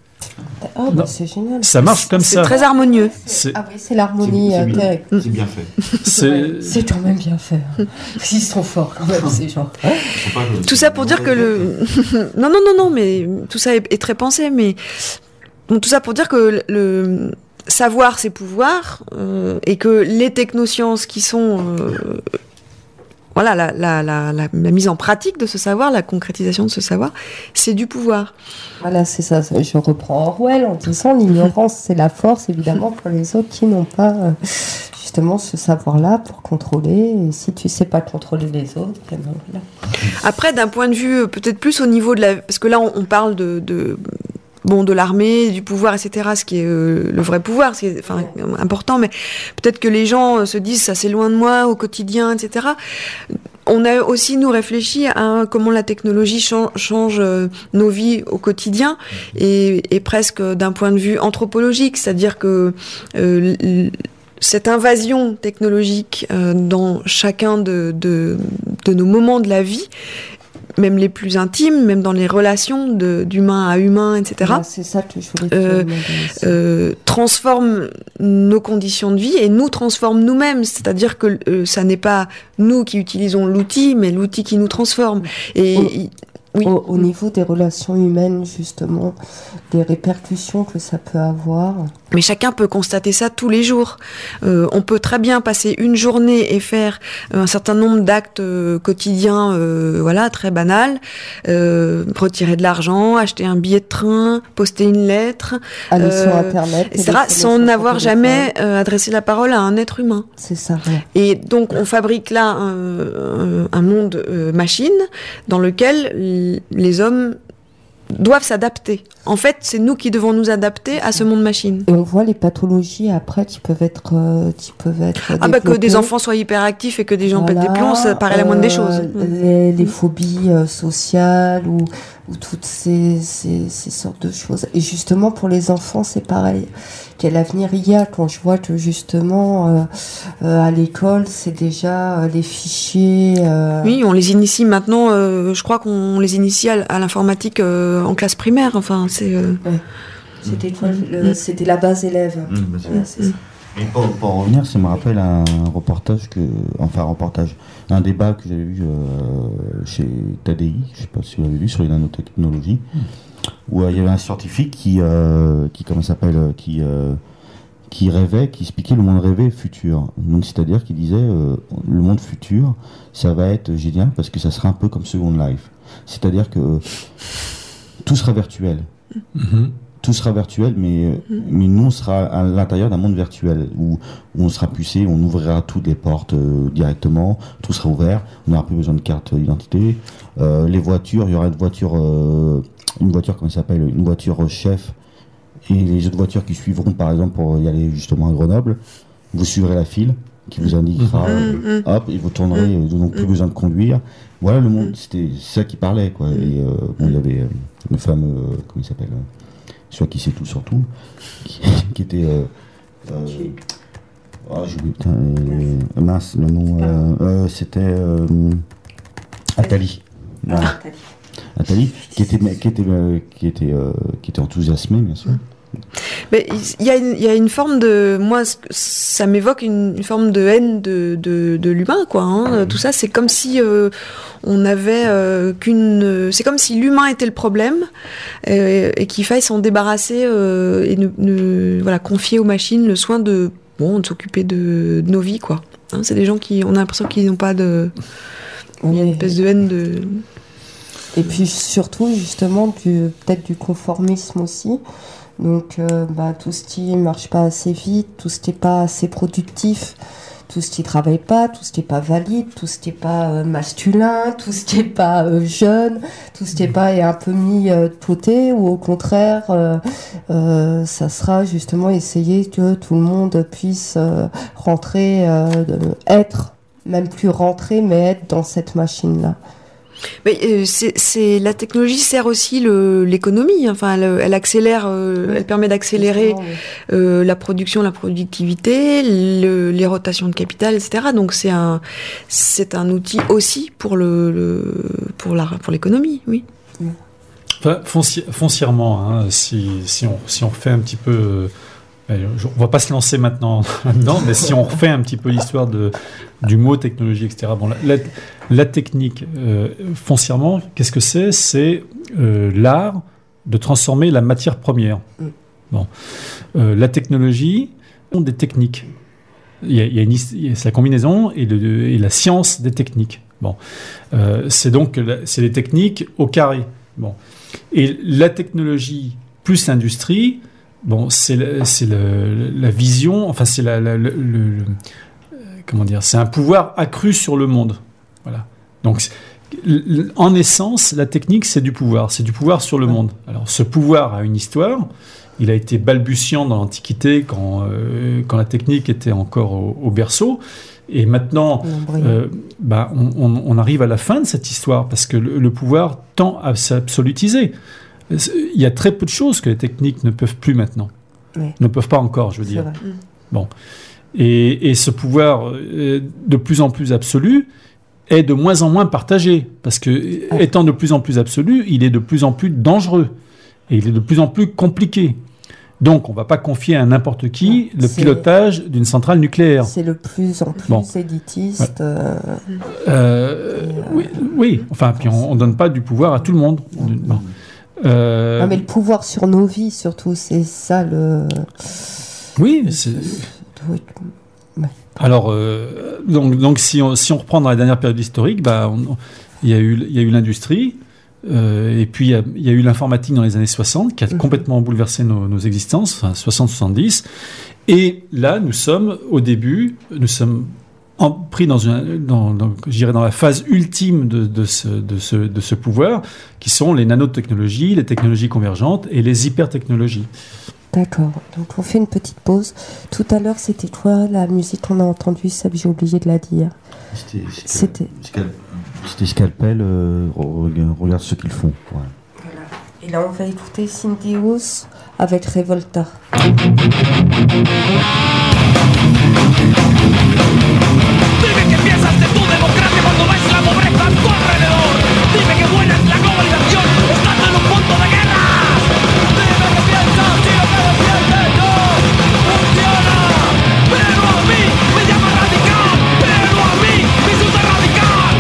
Oh, bah c'est génial. Ça marche comme c'est ça. C'est très harmonieux. C'est... Ah oui, c'est l'harmonie. C'est, c'est, bien, euh, c'est bien fait. C'est... c'est quand même bien fait. Ils sont forts quand même, ces gens. Tout ça pour dire que le... non, non, non, non, mais tout ça est, est très pensé, mais... Donc, tout ça pour dire que le... savoir, c'est pouvoir, euh, et que les technosciences qui sont... Euh... Voilà, la, la, la, la, la mise en pratique de ce savoir, la concrétisation de ce savoir, c'est du pouvoir. Voilà, c'est ça. Je reprends Orwell en disant l'ignorance, c'est la force, évidemment, pour les autres qui n'ont pas euh, justement ce savoir-là pour contrôler. Et si tu ne sais pas contrôler les autres, ben voilà. Après, d'un point de vue peut-être plus au niveau de la... Parce que là, on, on parle de... de... Bon, de l'armée, du pouvoir, et cetera, ce qui est euh, le vrai pouvoir, ce qui est enfin, important, mais peut-être que les gens euh, se disent ça c'est loin de moi au quotidien, et cetera. On a aussi, nous, réfléchi à comment la technologie change, change euh, nos vies au quotidien, et, et presque d'un point de vue anthropologique, c'est-à-dire que euh, l- cette invasion technologique euh, dans chacun de, de, de nos moments de la vie, même les plus intimes, même dans les relations de, d'humain à humain, et cetera. Ah, c'est ça que je voulais te euh, demander aussi. euh, transforme nos conditions de vie et nous transforme nous-mêmes. C'est-à-dire que euh, ça n'est pas nous qui utilisons l'outil, mais l'outil qui nous transforme. Et Oh. il, oui. Au, au niveau des relations humaines, justement, des répercussions que ça peut avoir. Mais chacun peut constater ça tous les jours. Euh, on peut très bien passer une journée et faire un certain nombre d'actes euh, quotidiens, euh, voilà, très banals, euh, retirer de l'argent, acheter un billet de train, poster une lettre, Aller euh, sur Internet. et cetera, sans n'avoir jamais euh, adressé la parole à un être humain. C'est ça, ouais. Et donc, on fabrique là un, un monde euh, machine dans lequel l- les hommes doivent s'adapter. En fait, c'est nous qui devons nous adapter à ce monde machine. Et on voit les pathologies après qui peuvent être, euh, qui peuvent être Ah bah que développées. des enfants soient hyperactifs et que des gens Voilà, pètent des plombs, ça paraît la moindre des choses. euh, Les, les phobies euh, sociales ou, ou toutes ces, ces, ces sortes de choses. Et justement, pour les enfants, c'est pareil. Quel avenir il y a quand je vois que justement, euh, euh, à l'école, c'est déjà euh, les fichiers... Euh... Oui, on les initie maintenant, euh, je crois qu'on les initie à, à l'informatique euh, en classe primaire. Enfin, c'est... Euh... Ouais. C'était, quoi, le, c'était la base élève. Mmh, bah c'est Ouais, c'est ça. Et pour, pour en revenir, ça me rappelle un reportage que, enfin un reportage, un débat que j'avais vu euh, chez T A D I, je sais pas si vous l'avez vu, sur les nanotechnologies. où euh, il y avait un scientifique qui, euh, qui comment ça s'appelle, qui, euh, qui rêvait, qui expliquait le monde rêvé futur. Donc c'est-à-dire qu'il disait euh, le monde futur, ça va être génial parce que ça sera un peu comme Second Life. C'est-à-dire que euh, tout sera virtuel. Mm-hmm. Tout sera virtuel, mais, mm-hmm. mais nous, on sera à l'intérieur d'un monde virtuel où, où on sera pucé, on ouvrira toutes les portes euh, directement, tout sera ouvert, on n'aura plus besoin de carte d'identité. Euh, les voitures, il y aura une voiture, euh, une voiture, comment ça s'appelle, une voiture chef, et les autres voitures qui suivront, par exemple, pour y aller justement à Grenoble, vous suivrez la file qui vous indiquera, mm-hmm. euh, hop, et vous tournerez, mm-hmm. donc plus besoin de conduire. Voilà le monde, c'était ça qui parlait, quoi. Et euh, bon, il y avait euh, le fameux, euh, comment il s'appelle, euh, celui qui sait tout sur tout, qui, qui était, euh, euh, oh, j'ai oublié, putain, euh, mince, le nom, euh, euh, c'était euh, Attali. Ah, Attali. Attali, qui était, qui était, euh, qui était, euh, qui était enthousiasmé, bien sûr. Mais il y a une, il y a une forme de, moi, ça m'évoque une, une forme de haine de, de, de l'humain, quoi. Hein. Tout ça, c'est comme si euh, on avait euh, qu'une, c'est comme si l'humain était le problème euh, et qu'il faille s'en débarrasser euh, et ne, ne, voilà, confier aux machines le soin de, bon, de s'occuper de, de nos vies, quoi. Hein, c'est des gens qui, on a l'impression qu'ils n'ont pas de, il y a une espèce de haine de. Et puis surtout, justement, du, peut-être du conformisme aussi. Donc, euh, bah, tout ce qui marche pas assez vite, tout ce qui est pas assez productif, tout ce qui travaille pas, tout ce qui est pas valide, tout ce qui est pas euh, masculin, tout ce qui est pas euh, jeune, tout ce qui est pas est un peu mis euh, de côté, ou au contraire, euh, euh, ça sera justement essayer que tout le monde puisse euh, rentrer, euh, être, même plus rentrer, mais être dans cette machine-là. Mais euh, c'est, c'est la technologie sert aussi le, l'économie. Enfin, elle, elle accélère, euh, elle permet d'accélérer euh, la production, la productivité, le, les rotations de capital, et cetera. Donc c'est un, c'est un outil aussi pour le, le pour la, pour l'économie, oui. Enfin, fonci- foncièrement, hein, si si on si on refait un petit peu. Euh, On va pas se lancer maintenant là-dedans, mais si on refait un petit peu l'histoire de, du mot technologie, et cetera. Bon, la, la, la technique, euh, foncièrement, qu'est-ce que c'est ? C'est euh, l'art de transformer la matière première. Bon, euh, la technologie, sont des techniques. Il y a, il y a une, il y a, c'est la combinaison et, le, et la science des techniques. Bon, euh, c'est donc la, c'est les techniques au carré. Bon, et la technologie plus l'industrie. Bon, c'est, le, c'est le, la vision, enfin c'est la, la, le, le, le, comment dire, c'est un pouvoir accru sur le monde. Voilà. Donc, en essence, la technique, c'est du pouvoir, c'est du pouvoir sur le monde. Alors, ce pouvoir a une histoire. Il a été balbutiant dans l'Antiquité, quand, euh, quand la technique était encore au, au berceau. Et maintenant, euh, bah, on, on, on arrive à la fin de cette histoire parce que le, le pouvoir tend à s'absolutiser. Il y a très peu de choses que les techniques ne peuvent plus maintenant. Oui. Ne peuvent pas encore, je veux dire. Bon. Et, et ce pouvoir euh, de plus en plus absolu est de moins en moins partagé. Parce que, ah. étant de plus en plus absolu, il est de plus en plus dangereux. Et il est de plus en plus compliqué. Donc, on ne va pas confier à n'importe qui le c'est, pilotage d'une centrale nucléaire. C'est le plus en plus bon. élitiste. Ouais. Euh, euh, et, oui, euh, oui, enfin, puis on ne donne pas du pouvoir à tout le monde. Bon. Euh... Ah, mais le pouvoir sur nos vies, surtout, c'est ça le. Oui, c'est. Oui. Ouais. Alors, euh, donc, donc si, on, si on reprend dans la dernière période historique, bah, il y a eu, il y a eu l'industrie, euh, et puis il y, a, il y a eu l'informatique dans les années soixante, qui a mmh. complètement bouleversé nos, nos existences, enfin soixante soixante-dix. Et là, nous sommes au début, nous sommes En, pris dans, une, dans, dans, je dirais dans la phase ultime de, de, ce, de, ce, de ce pouvoir, qui sont les nanotechnologies, les technologies convergentes et les hypertechnologies. D'accord, donc on fait une petite pause. Tout à l'heure, c'était quoi la musique qu'on a entendue, Seb, j'ai oublié de la dire. C'était, c'était, c'était... c'était Scalpel, euh, regarde ce qu'ils font. Ouais. Voilà. Et là, on va écouter Cindy House avec Revolta. Dime qué piensas de tu democracia cuando ves la pobreza a tu alrededor. Dime qué buena es la globalización estando en un punto de guerra. Dime qué piensas si lo que defiendes no funciona. Pero a mí me llama radical. Pero a mí me resulta radical.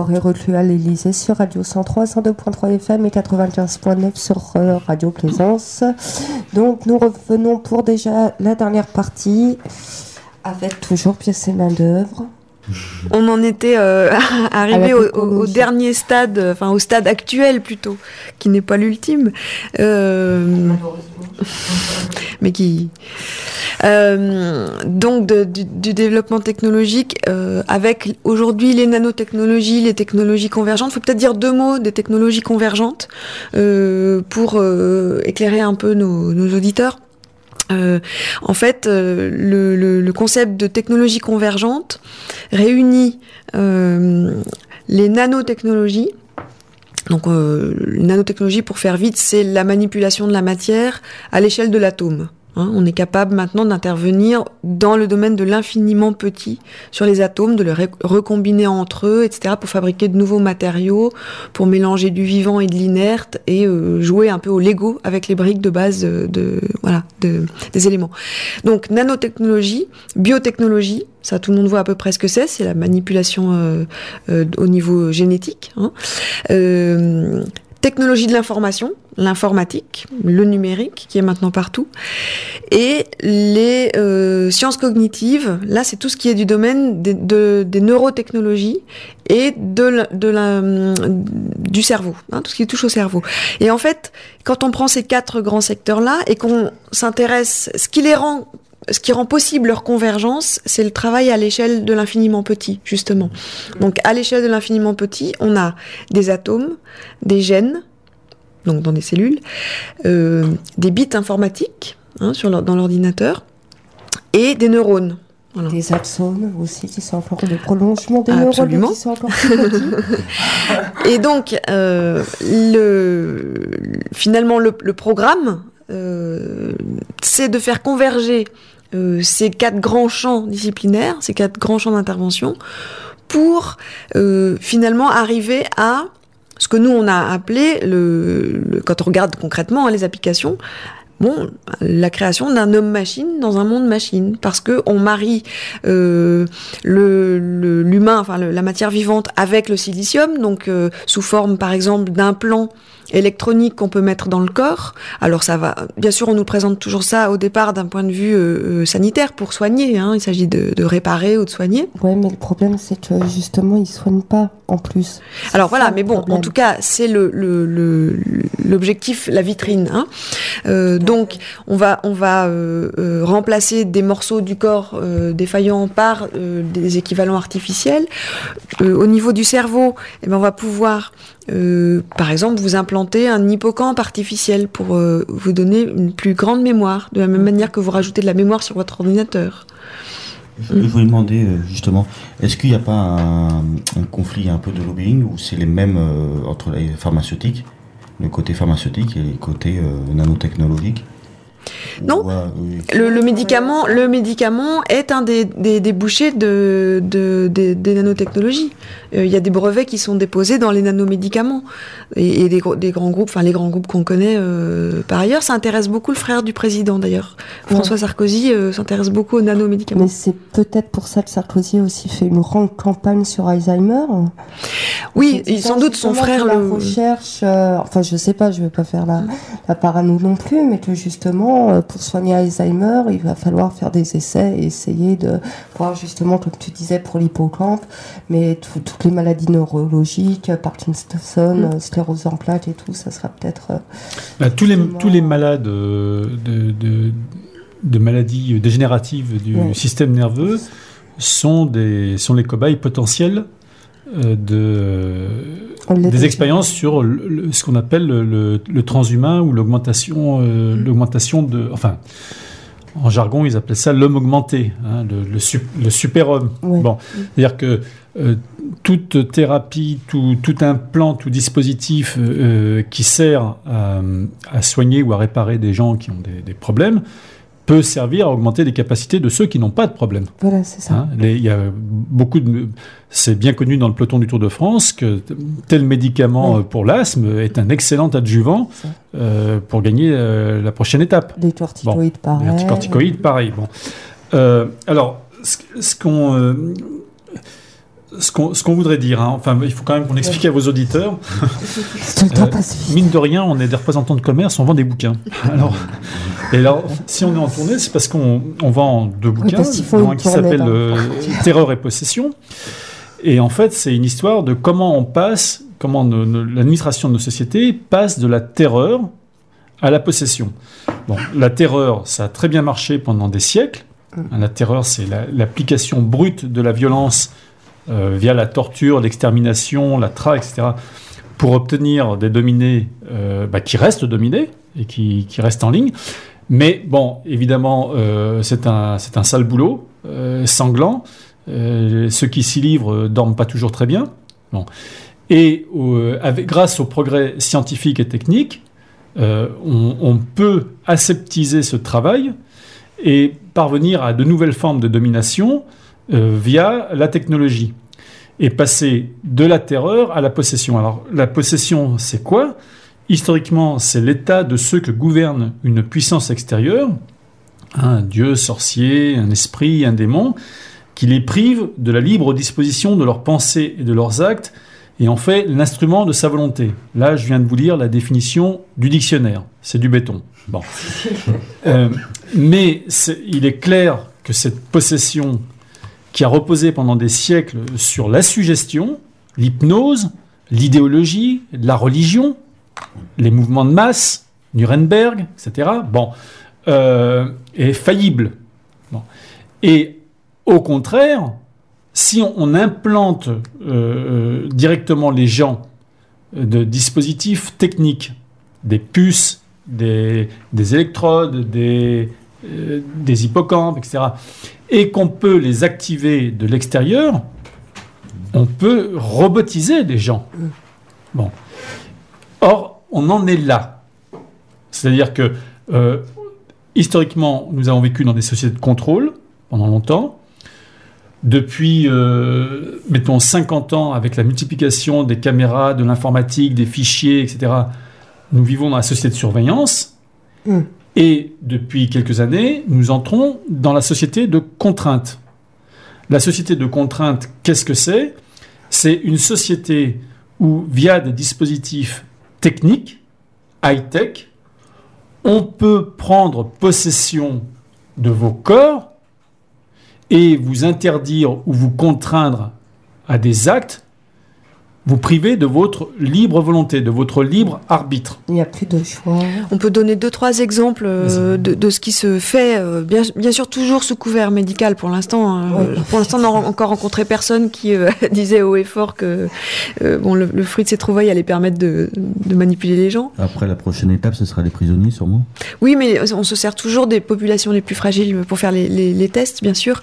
Laure et Reclus à l'Élysée sur Radio cent trois, cent deux point trois F M et quatre-vingt-quinze point neuf sur euh, Radio Plaisance. Donc nous revenons pour déjà la dernière partie avec toujours pièces et main d'œuvre. On en était euh, arrivé au, au, au dernier stade, enfin au stade actuel plutôt, qui n'est pas l'ultime, euh, mais qui euh, donc de, du, du développement technologique euh, avec aujourd'hui les nanotechnologies, les technologies convergentes. Il faut peut-être dire deux mots des technologies convergentes euh, pour euh, éclairer un peu nos, nos auditeurs. Euh, en fait, euh, le, le, le concept de technologie convergente réunit euh, les nanotechnologies. Donc, euh, les nanotechnologies, pour faire vite, c'est la manipulation de la matière à l'échelle de l'atome. Hein, on est capable maintenant d'intervenir dans le domaine de l'infiniment petit sur les atomes, de les ré- recombiner entre eux, et cetera, pour fabriquer de nouveaux matériaux, pour mélanger du vivant et de l'inerte et euh, jouer un peu au Lego avec les briques de base de, de voilà de, des éléments. Donc nanotechnologie, biotechnologie, ça tout le monde voit à peu près ce que c'est, c'est la manipulation euh, euh, au niveau génétique. Hein. Euh, Technologie de l'information, l'informatique, le numérique qui est maintenant partout, et les euh, sciences cognitives. Là, c'est tout ce qui est du domaine des, de, des neurotechnologies et de la, de la, du cerveau, hein, tout ce qui touche au cerveau. Et en fait, quand on prend ces quatre grands secteurs-là et qu'on s'intéresse, ce qui les rend Ce qui rend possible leur convergence, c'est le travail à l'échelle de l'infiniment petit, justement. Donc, à l'échelle de l'infiniment petit, on a des atomes, des gènes, donc dans des cellules, euh, des bits informatiques hein, sur leur, dans l'ordinateur, et des neurones. Voilà. Des axones aussi, qui sont encore le prolongement des Absolument. neurones, qui sont encore plus petits. Et donc, euh, le, finalement, le, le programme, euh, c'est de faire converger Euh, ces quatre grands champs disciplinaires, ces quatre grands champs d'intervention, pour euh, finalement arriver à ce que nous on a appelé, le, le, quand on regarde concrètement hein, les applications, bon, la création d'un homme-machine dans un monde machine, parce que on marie euh, le, le, l'humain, enfin le, la matière vivante avec le silicium, donc euh, sous forme par exemple d'implants électronique qu'on peut mettre dans le corps. Alors ça va, bien sûr on nous présente toujours ça au départ d'un point de vue euh, sanitaire pour soigner, hein. Il s'agit de, de réparer ou de soigner. Ouais, mais le problème c'est que justement ils soignent pas en plus. C'est Alors voilà, mais bon, problème. en tout cas c'est le, le, le l'objectif, la vitrine. Hein. Euh, donc on va on va euh, euh, remplacer des morceaux du corps euh, défaillants par euh, des équivalents artificiels. Euh, au niveau du cerveau, eh ben on va pouvoir Euh, par exemple, vous implantez un hippocampe artificiel pour euh, vous donner une plus grande mémoire, de la même manière que vous rajoutez de la mémoire sur votre ordinateur. Je, je voulais demander justement, est-ce qu'il n'y a pas un, un conflit un peu de lobbying où c'est les mêmes euh, entre les pharmaceutiques, le côté pharmaceutique et le côté euh, nanotechnologique? Non, ouais, oui. le, le médicament, le médicament est un des, des, des bouchers de, de, de, des nanotechnologies. Il euh, y a des brevets qui sont déposés dans les nanomédicaments et, et des, des grands groupes, enfin les grands groupes qu'on connaît euh, par ailleurs. Ça intéresse beaucoup le frère du président d'ailleurs. Ouais. François Sarkozy euh, s'intéresse beaucoup aux nanomédicaments. Mais c'est peut-être pour ça que Sarkozy a aussi fait une grande campagne sur Alzheimer. Oui, et sans doute son frère la le recherche. Euh, enfin, je sais pas, je vais pas faire la, la parano non plus, mais que justement pour soigner Alzheimer, il va falloir faire des essais et essayer de voir justement, comme tu disais, pour l'hippocampe, mais tout, toutes les maladies neurologiques, Parkinson, mmh. sclérose en plaques et tout, ça sera peut-être... Euh, bah, tous, les, tous les malades euh, de, de, de maladies dégénératives du ouais. système nerveux sont, des, sont les cobayes potentiels euh, de... des expériences sur le, le, ce qu'on appelle le, le, le transhumain ou l'augmentation, euh, mmh. l'augmentation de, enfin, en jargon ils appellent ça l'homme augmenté, hein, le, le, su, le super-homme. Oui. Bon, mmh. c'est-à-dire que euh, toute thérapie, tout, tout implant, tout dispositif euh, qui sert à, à soigner ou à réparer des gens qui ont des, des problèmes peut servir à augmenter les capacités de ceux qui n'ont pas de problème. Voilà, c'est ça. Hein, les, il y a beaucoup de, c'est bien connu dans le peloton du Tour de France que tel médicament oui. pour l'asthme est un excellent adjuvant euh, pour gagner euh, la prochaine étape. Les corticoïdes, bon, pareil. Les corticoïdes, pareil. Bon. Euh, alors, ce, ce qu'on... Euh, ce qu'on, ce qu'on voudrait dire, hein, enfin, il faut quand même qu'on explique à vos auditeurs. Le temps passe vite. Mine de rien, on est des représentants de commerce, on vend des bouquins. Alors, et alors, si on est en tournée, c'est parce qu'on on vend deux bouquins, parce qu'il faut un une qui tournée, s'appelle là. euh, Terreur et possession. Et en fait, c'est une histoire de comment on passe, comment nos- nos- l'administration de nos sociétés passe de la terreur à la possession. Bon, la terreur, ça a très bien marché pendant des siècles. La terreur, c'est la- l'application brute de la violence euh, via la torture, l'extermination, la traque, et cetera, pour obtenir des dominés euh, bah, qui restent dominés et qui, qui restent en ligne. Mais bon, évidemment, euh, c'est un, c'est un sale boulot, euh, sanglant. Euh, ceux qui s'y livrent euh, dorment pas toujours très bien. Bon. Et euh, avec, grâce au progrès scientifique et technique, euh, on, on peut aseptiser ce travail et parvenir à de nouvelles formes de domination euh, via la technologie. Et passer de la terreur à la possession. Alors, la possession, c'est quoi ? Historiquement, c'est l'état de ceux que gouverne une puissance extérieure, un dieu, sorcier, un esprit, un démon, qui les prive de la libre disposition de leurs pensées et de leurs actes, et en fait l'instrument de sa volonté. Là, je viens de vous lire la définition du dictionnaire. C'est du béton. Bon. Euh, mais c'est- il est clair que cette possession qui a reposé pendant des siècles sur la suggestion, l'hypnose, l'idéologie, la religion, les mouvements de masse, Nuremberg, et cetera, bon, euh, est faillible. Bon. Et au contraire, si on, on implante euh, directement les gens de dispositifs techniques, des puces, des, des électrodes, des, euh, des hippocampes, et cetera, et qu'on peut les activer de l'extérieur, on peut robotiser les gens. Bon. Or, on en est là. C'est-à-dire que, euh, historiquement, nous avons vécu dans des sociétés de contrôle pendant longtemps. Depuis, euh, mettons, cinquante ans, avec la multiplication des caméras, de l'informatique, des fichiers, et cetera, nous vivons dans la société de surveillance. Mm. Et depuis quelques années, nous entrons dans la société de contrainte. La société de contrainte, qu'est-ce que c'est ? C'est une société où, via des dispositifs techniques, high-tech, on peut prendre possession de vos corps et vous interdire ou vous contraindre à des actes, vous priver de votre libre volonté, de votre libre arbitre. Il n'y a plus de choix. On peut donner deux, trois exemples euh, de, de ce qui se fait, euh, bien, bien sûr toujours sous couvert médical pour l'instant. Hein. Oui. Euh, Pour l'instant, on n'a encore rencontré personne qui euh, disait haut et fort que euh, bon, le, le fruit de ces trouvailles allait permettre de, de manipuler les gens. Après, la prochaine étape, ce sera les prisonniers, sûrement. Oui, mais on se sert toujours des populations les plus fragiles pour faire les, les, les tests, bien sûr.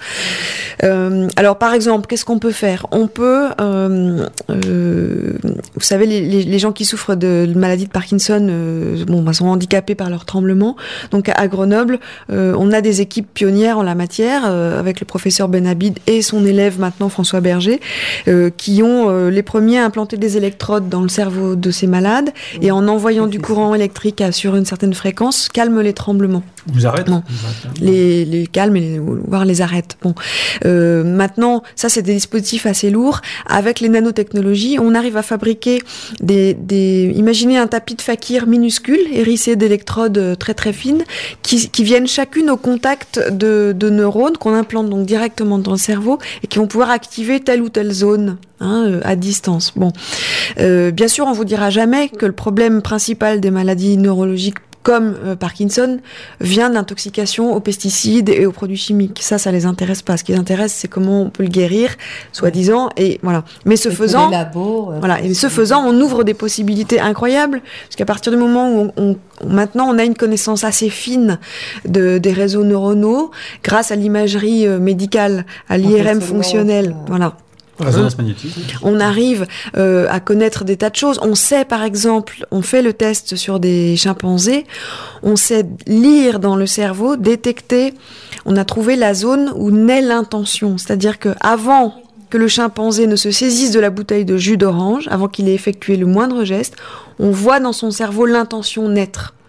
Euh, alors, par exemple, qu'est-ce qu'on peut faire ? On peut... Euh, euh, vous savez, les, les, les gens qui souffrent de maladie de Parkinson euh, bon, bah, sont handicapés par leur tremblement. Donc à Grenoble, euh, on a des équipes pionnières en la matière, euh, avec le professeur Benabid et son élève maintenant François Berger, euh, qui ont euh, les premiers à implanter des électrodes dans le cerveau de ces malades, et en envoyant du courant électrique à, sur une certaine fréquence, calment les tremblements. Vous arrêtez ? Non. Les, les calme et les, voire les arrête. Bon, euh, maintenant, ça c'est des dispositifs assez lourds. Avec les nanotechnologies, on arrive à fabriquer des, des, imaginez un tapis de fakir minuscule, hérissé d'électrodes très très fines, qui, qui viennent chacune au contact de, de neurones qu'on implante donc directement dans le cerveau et qui vont pouvoir activer telle ou telle zone. Hein, euh, à distance. Bon, euh, bien sûr, on vous dira jamais que le problème principal des maladies neurologiques comme euh, Parkinson, vient d'intoxication aux pesticides et aux produits chimiques. Ça, ça les intéresse pas. Ce qui les intéresse, c'est comment on peut le guérir, soi-disant, et voilà. Mais ce Et faisant, les labos, euh, voilà, et ce faisant, on ouvre des possibilités incroyables, parce qu'à partir du moment où on, on, maintenant on a une connaissance assez fine de, des réseaux neuronaux, grâce à l'imagerie euh, médicale, à l'I R M fonctionnel, voilà. Résonance magnétique. On arrive euh, à connaître des tas de choses. On sait, par exemple, on fait le test sur des chimpanzés, on sait lire dans le cerveau, détecter, on a trouvé la zone où naît l'intention. C'est-à-dire que avant que le chimpanzé ne se saisisse de la bouteille de jus d'orange, avant qu'il ait effectué le moindre geste, on voit dans son cerveau l'intention naître.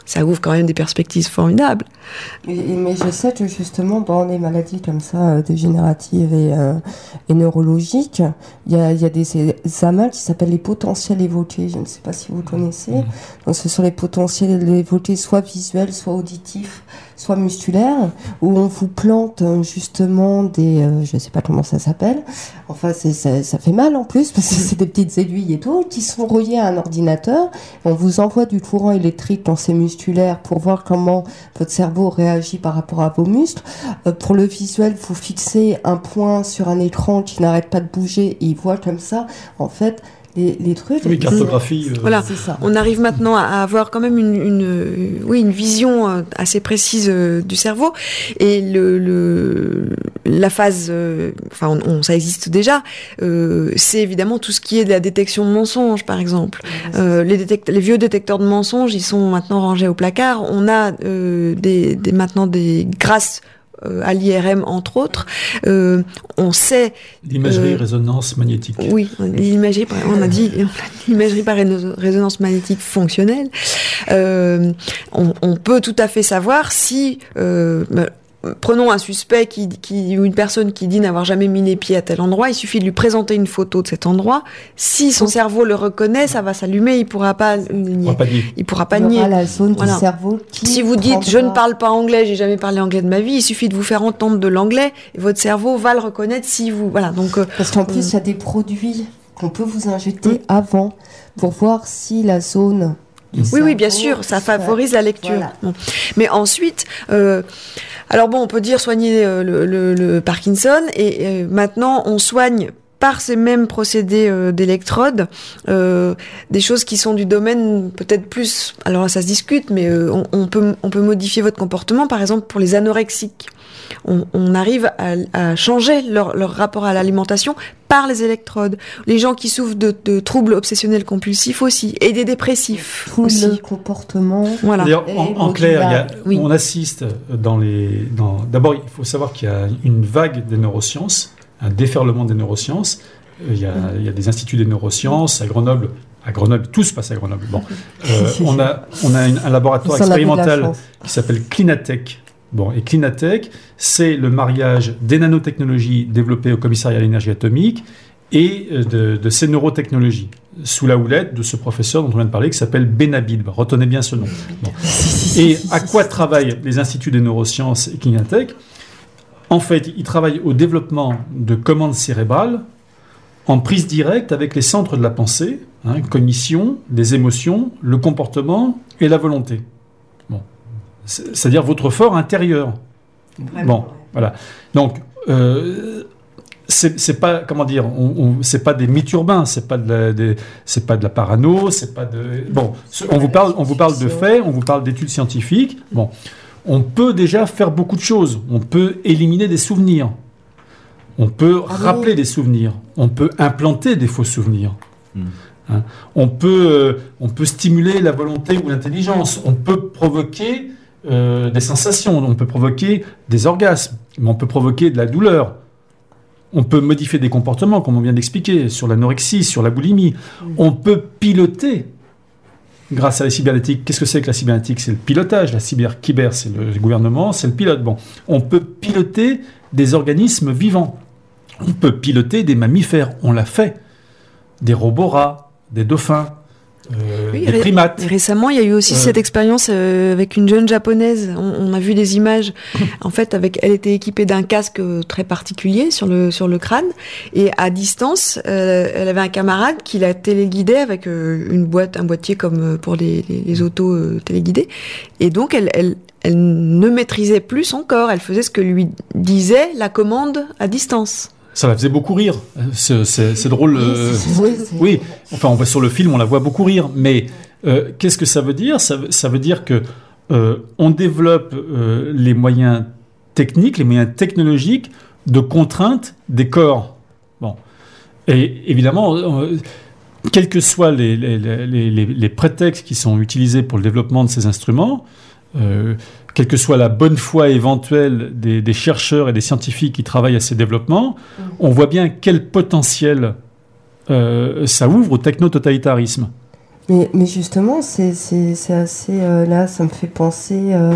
ça ouvre quand même des perspectives formidables. Et, et- mais je sais que justement, dans les maladies comme ça, euh, dégénératives et, euh, et neurologiques, il y a, il y a des examens qui s'appellent les potentiels évoqués. Je ne sais pas si vous connaissez. Donc, ce sont les potentiels évoqués soit visuels, soit auditifs, soit musculaires, où on vous plante euh, justement des, euh, je ne sais pas comment ça s'appelle. Enfin, c'est, ça, ça fait mal en plus parce que c'est des petites aiguilles et tout qui sont reliées à un ordinateur. On vous envoie du courant électrique dans ces musculaires pour voir comment votre cerveau réagit par rapport à vos muscles. Euh, pour le visuel, vous fixez un point sur un écran qui n'arrête pas de bouger et il voit comme ça, en fait, les, les trucs. Oui, cartographie. euh, Voilà. C'est ça. On arrive maintenant à à avoir quand même une, une, euh, oui, une vision euh, assez précise euh, du cerveau. Et le, le, la phase, euh, enfin, on, on- ça existe déjà, euh, c'est évidemment tout ce qui est de la détection de mensonges, par exemple. Euh, les, détect- les vieux détecteurs de mensonges, ils sont maintenant rangés au placard. On a euh, des, des, maintenant des, grâce euh, à l'I R M, entre autres, euh, on sait L'imagerie, Euh, résonance magnétique. oui, l'imagerie, par- on a dit on a dit l'imagerie par réno- résonance magnétique fonctionnelle. Euh, on, on peut tout à fait savoir si, euh, bah, prenons un suspect qui, qui ou une personne qui dit n'avoir jamais mis les pieds à tel endroit, il suffit de lui présenter une photo de cet endroit. Si son cerveau le reconnaît, ça va s'allumer, il pourra pas On nier. va pas dire. Il pourra pas Il y nier. aura la zone Voilà. du cerveau qui Si vous dites prendra- je ne parle pas anglais, j'ai jamais parlé anglais de ma vie, il suffit de vous faire entendre de l'anglais et votre cerveau va le reconnaître si vous voilà donc euh, Parce qu'en plus, il y a des produits qu'on peut vous injecter avant pour voir si la zone. du oui, oui, bien cerveau sûr, ça se- favorise la lecture. Voilà. Bon. Mais ensuite, euh, alors bon, on peut dire soigner euh, le, le- le Parkinson, et euh, maintenant on soigne par ces mêmes procédés euh, d'électrode euh, des choses qui sont du domaine peut-être plus. Alors là, ça se discute, mais euh, on, on peut on peut modifier votre comportement, par exemple pour les anorexiques. On, on arrive à, à changer leur, leur rapport à l'alimentation par les électrodes. Les gens qui souffrent de, de troubles obsessionnels compulsifs aussi, et des dépressifs Tout aussi. le comportement. Voilà. D'ailleurs, Et en, en clair, il y a- Oui. on assiste dans les. Dans, d'abord, il faut savoir qu'il y a une vague des neurosciences, un déferlement des neurosciences. Euh, Il y a, il y a des instituts des neurosciences à Grenoble. À Grenoble, tout se passe à Grenoble. Bon, Euh, on a, on a une- un laboratoire Ils en avaient de la expérimental chance. qui s'appelle Clinatech. Bon, et Clinatech, c'est le mariage des nanotechnologies développées au commissariat à l'énergie atomique et euh, de, de ces neurotechnologies, sous la houlette de ce professeur dont on vient de parler, qui s'appelle Benhabib. Retenez bien ce nom. Bon. Et à quoi travaillent les instituts des neurosciences et Clinatech? En fait, ils travaillent au développement de commandes cérébrales en prise directe avec les centres de la pensée, hein, cognition, les émotions, le comportement et la volonté. Bon. C'est- C'est-à-dire votre fort intérieur. Bon, voilà. Donc, euh, c'est c'est pas, comment dire, on, on- c'est pas des mythes urbains, c'est pas de la, des- c'est pas de la parano, c'est pas de. Bon, ce- on vous parle, on vous parle de faits, on vous parle d'études scientifiques. Bon, on peut déjà faire beaucoup de choses. On peut éliminer des souvenirs. On peut Ah oui. rappeler des souvenirs. On peut implanter des faux souvenirs. Mm. Hein. On peut, euh, on peut stimuler la volonté ou l'intelligence. On peut provoquer euh, des sensations. On peut provoquer des orgasmes. Mais on peut provoquer de la douleur. On peut modifier des comportements, comme on vient d'expliquer, sur l'anorexie, sur la boulimie. On peut piloter grâce à la cybernétique. Qu'est-ce que c'est que la cybernétique? C'est le pilotage. La cyber, cyber, c'est le gouvernement, c'est le pilote. Bon, on peut piloter des organismes vivants. On peut piloter des mammifères. On l'a fait. Des robots rats, des dauphins, euh, Oui, des ré- primates. Et récemment, il y a eu aussi Euh. cette expérience euh, avec une jeune japonaise. On, on a vu des images. En fait, avec, elle était équipée d'un casque euh, très particulier sur le sur le crâne, et à distance, euh, elle avait un camarade qui la téléguidait avec euh, une boîte, un boîtier comme euh, pour les, les, les autos euh, téléguidées. Et donc, elle, elle elle ne maîtrisait plus son corps. Elle faisait ce que lui disait la commande à distance. Ça la faisait beaucoup rire. C'est, c'est- c'est drôle. euh, Oui, c'est- Oui, enfin, on voit sur le film, on la voit beaucoup rire. Mais euh, qu'est-ce que ça veut dire? ça, veut- ça veut dire que euh, on développe euh, les moyens techniques, les moyens technologiques de contrainte des corps. Bon, et évidemment, euh, quels que soient les, les, les, les, les prétextes qui sont utilisés pour le développement de ces instruments, euh, quelle que soit la bonne foi éventuelle des, des chercheurs et des scientifiques qui travaillent à ces développements, on voit bien quel potentiel euh, ça ouvre au techno-totalitarisme. Mais, mais justement, c'est, c'est, c'est assez... Euh, là, ça me fait penser... Euh,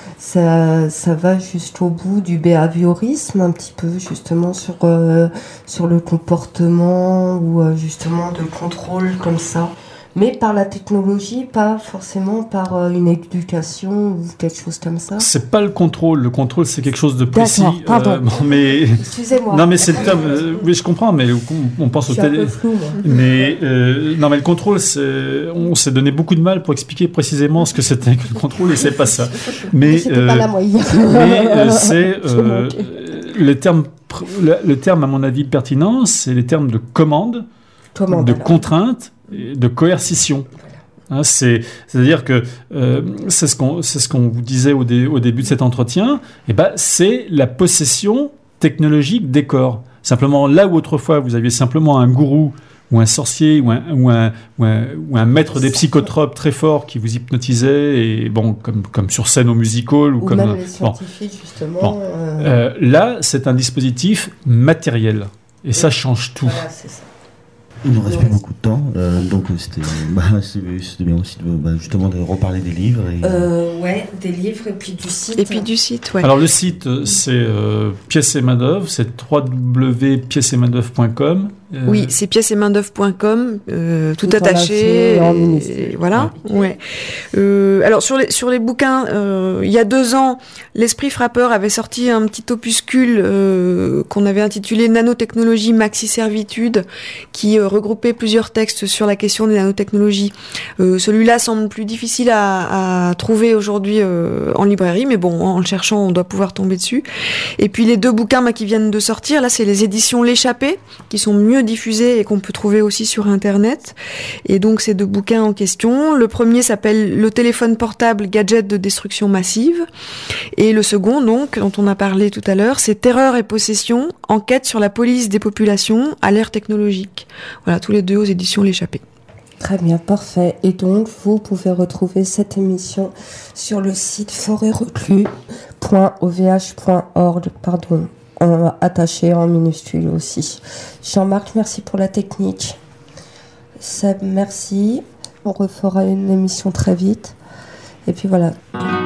ça, ça va juste au bout du behaviorisme, un petit peu, justement, sur, euh, sur le comportement ou euh, justement de contrôle comme ça. Mais par la technologie, pas forcément par euh, une éducation ou quelque chose comme ça. C'est pas le contrôle. Le contrôle, c'est quelque chose de précis. D'accord, pardon. Euh, bon, mais... Excusez-moi. Non, mais c'est le terme. Euh, oui, je comprends, mais on, on pense Je au suis un télé. peu flou, moi. Mais euh, non, mais le contrôle, c'est... on s'est donné beaucoup de mal pour expliquer précisément ce que c'était que le contrôle, et c'est pas ça. Mais, Mais c'était euh, pas la moyenne. mais euh, c'est Je euh, manquais. le terme. Le, le terme, à mon avis, pertinent, c'est les termes de commande, Comment, de alors contrainte, et de coercition. Hein, c'est, c'est-à-dire que euh, c'est ce qu'on, c'est ce qu'on vous disait au, dé, au début de cet entretien. Et ben, c'est la possession technologique des corps. Simplement, là où autrefois vous aviez simplement un gourou ou un sorcier ou un, ou un, ou un, ou un maître des psychotropes très fort qui vous hypnotisait, et bon, comme, comme sur scène au music hall ou, Ou comme même les bon. scientifiques, justement. Bon. euh, Euh, là, c'est un dispositif matériel et ça change tout. Voilà, c'est ça. Il nous reste plus beaucoup de temps, euh, donc c'était, bah, c'était, c'était bien aussi de, bah, justement de reparler des livres. Et, Euh, ouais, des livres et puis du site. Et puis du site, ouais. Alors le site, euh, c'est euh, Pièces et main d'œuvre, c'est w w w point pièces et main d'œuvre point com. Euh, Oui, c'est pièces et main d'œuvre point com, euh, tout, Tout attaché. attaché, en et- minuscule. et voilà. Ouais. Euh, alors sur les sur les bouquins, euh, il y a deux ans, l'Esprit Frappeur avait sorti un petit opuscule euh, qu'on avait intitulé Nanotechnologie Maxi Servitude, qui euh, regroupait plusieurs textes sur la question des nanotechnologies. Euh, celui-là semble plus difficile à, à trouver aujourd'hui euh, en librairie, mais bon, en le cherchant, on doit pouvoir tomber dessus. Et puis les deux bouquins bah, qui viennent de sortir, là, c'est les éditions L'Échappée, qui sont mieux diffusés et qu'on peut trouver aussi sur Internet. Et donc, ces deux bouquins en question. Le premier s'appelle Le téléphone portable, gadget de destruction massive. Et le second, donc, dont on a parlé tout à l'heure, c'est Terreur et possession, enquête sur la police des populations à l'ère technologique. Voilà, tous les deux aux éditions L'Échappée. Très bien, parfait. Et donc, vous pouvez retrouver cette émission sur le site forêt reclus point o v h point org, pardon, en, attaché en minuscule aussi. Jean-Marc, merci pour la technique. Seb, merci. On refera une émission très vite. Et puis voilà.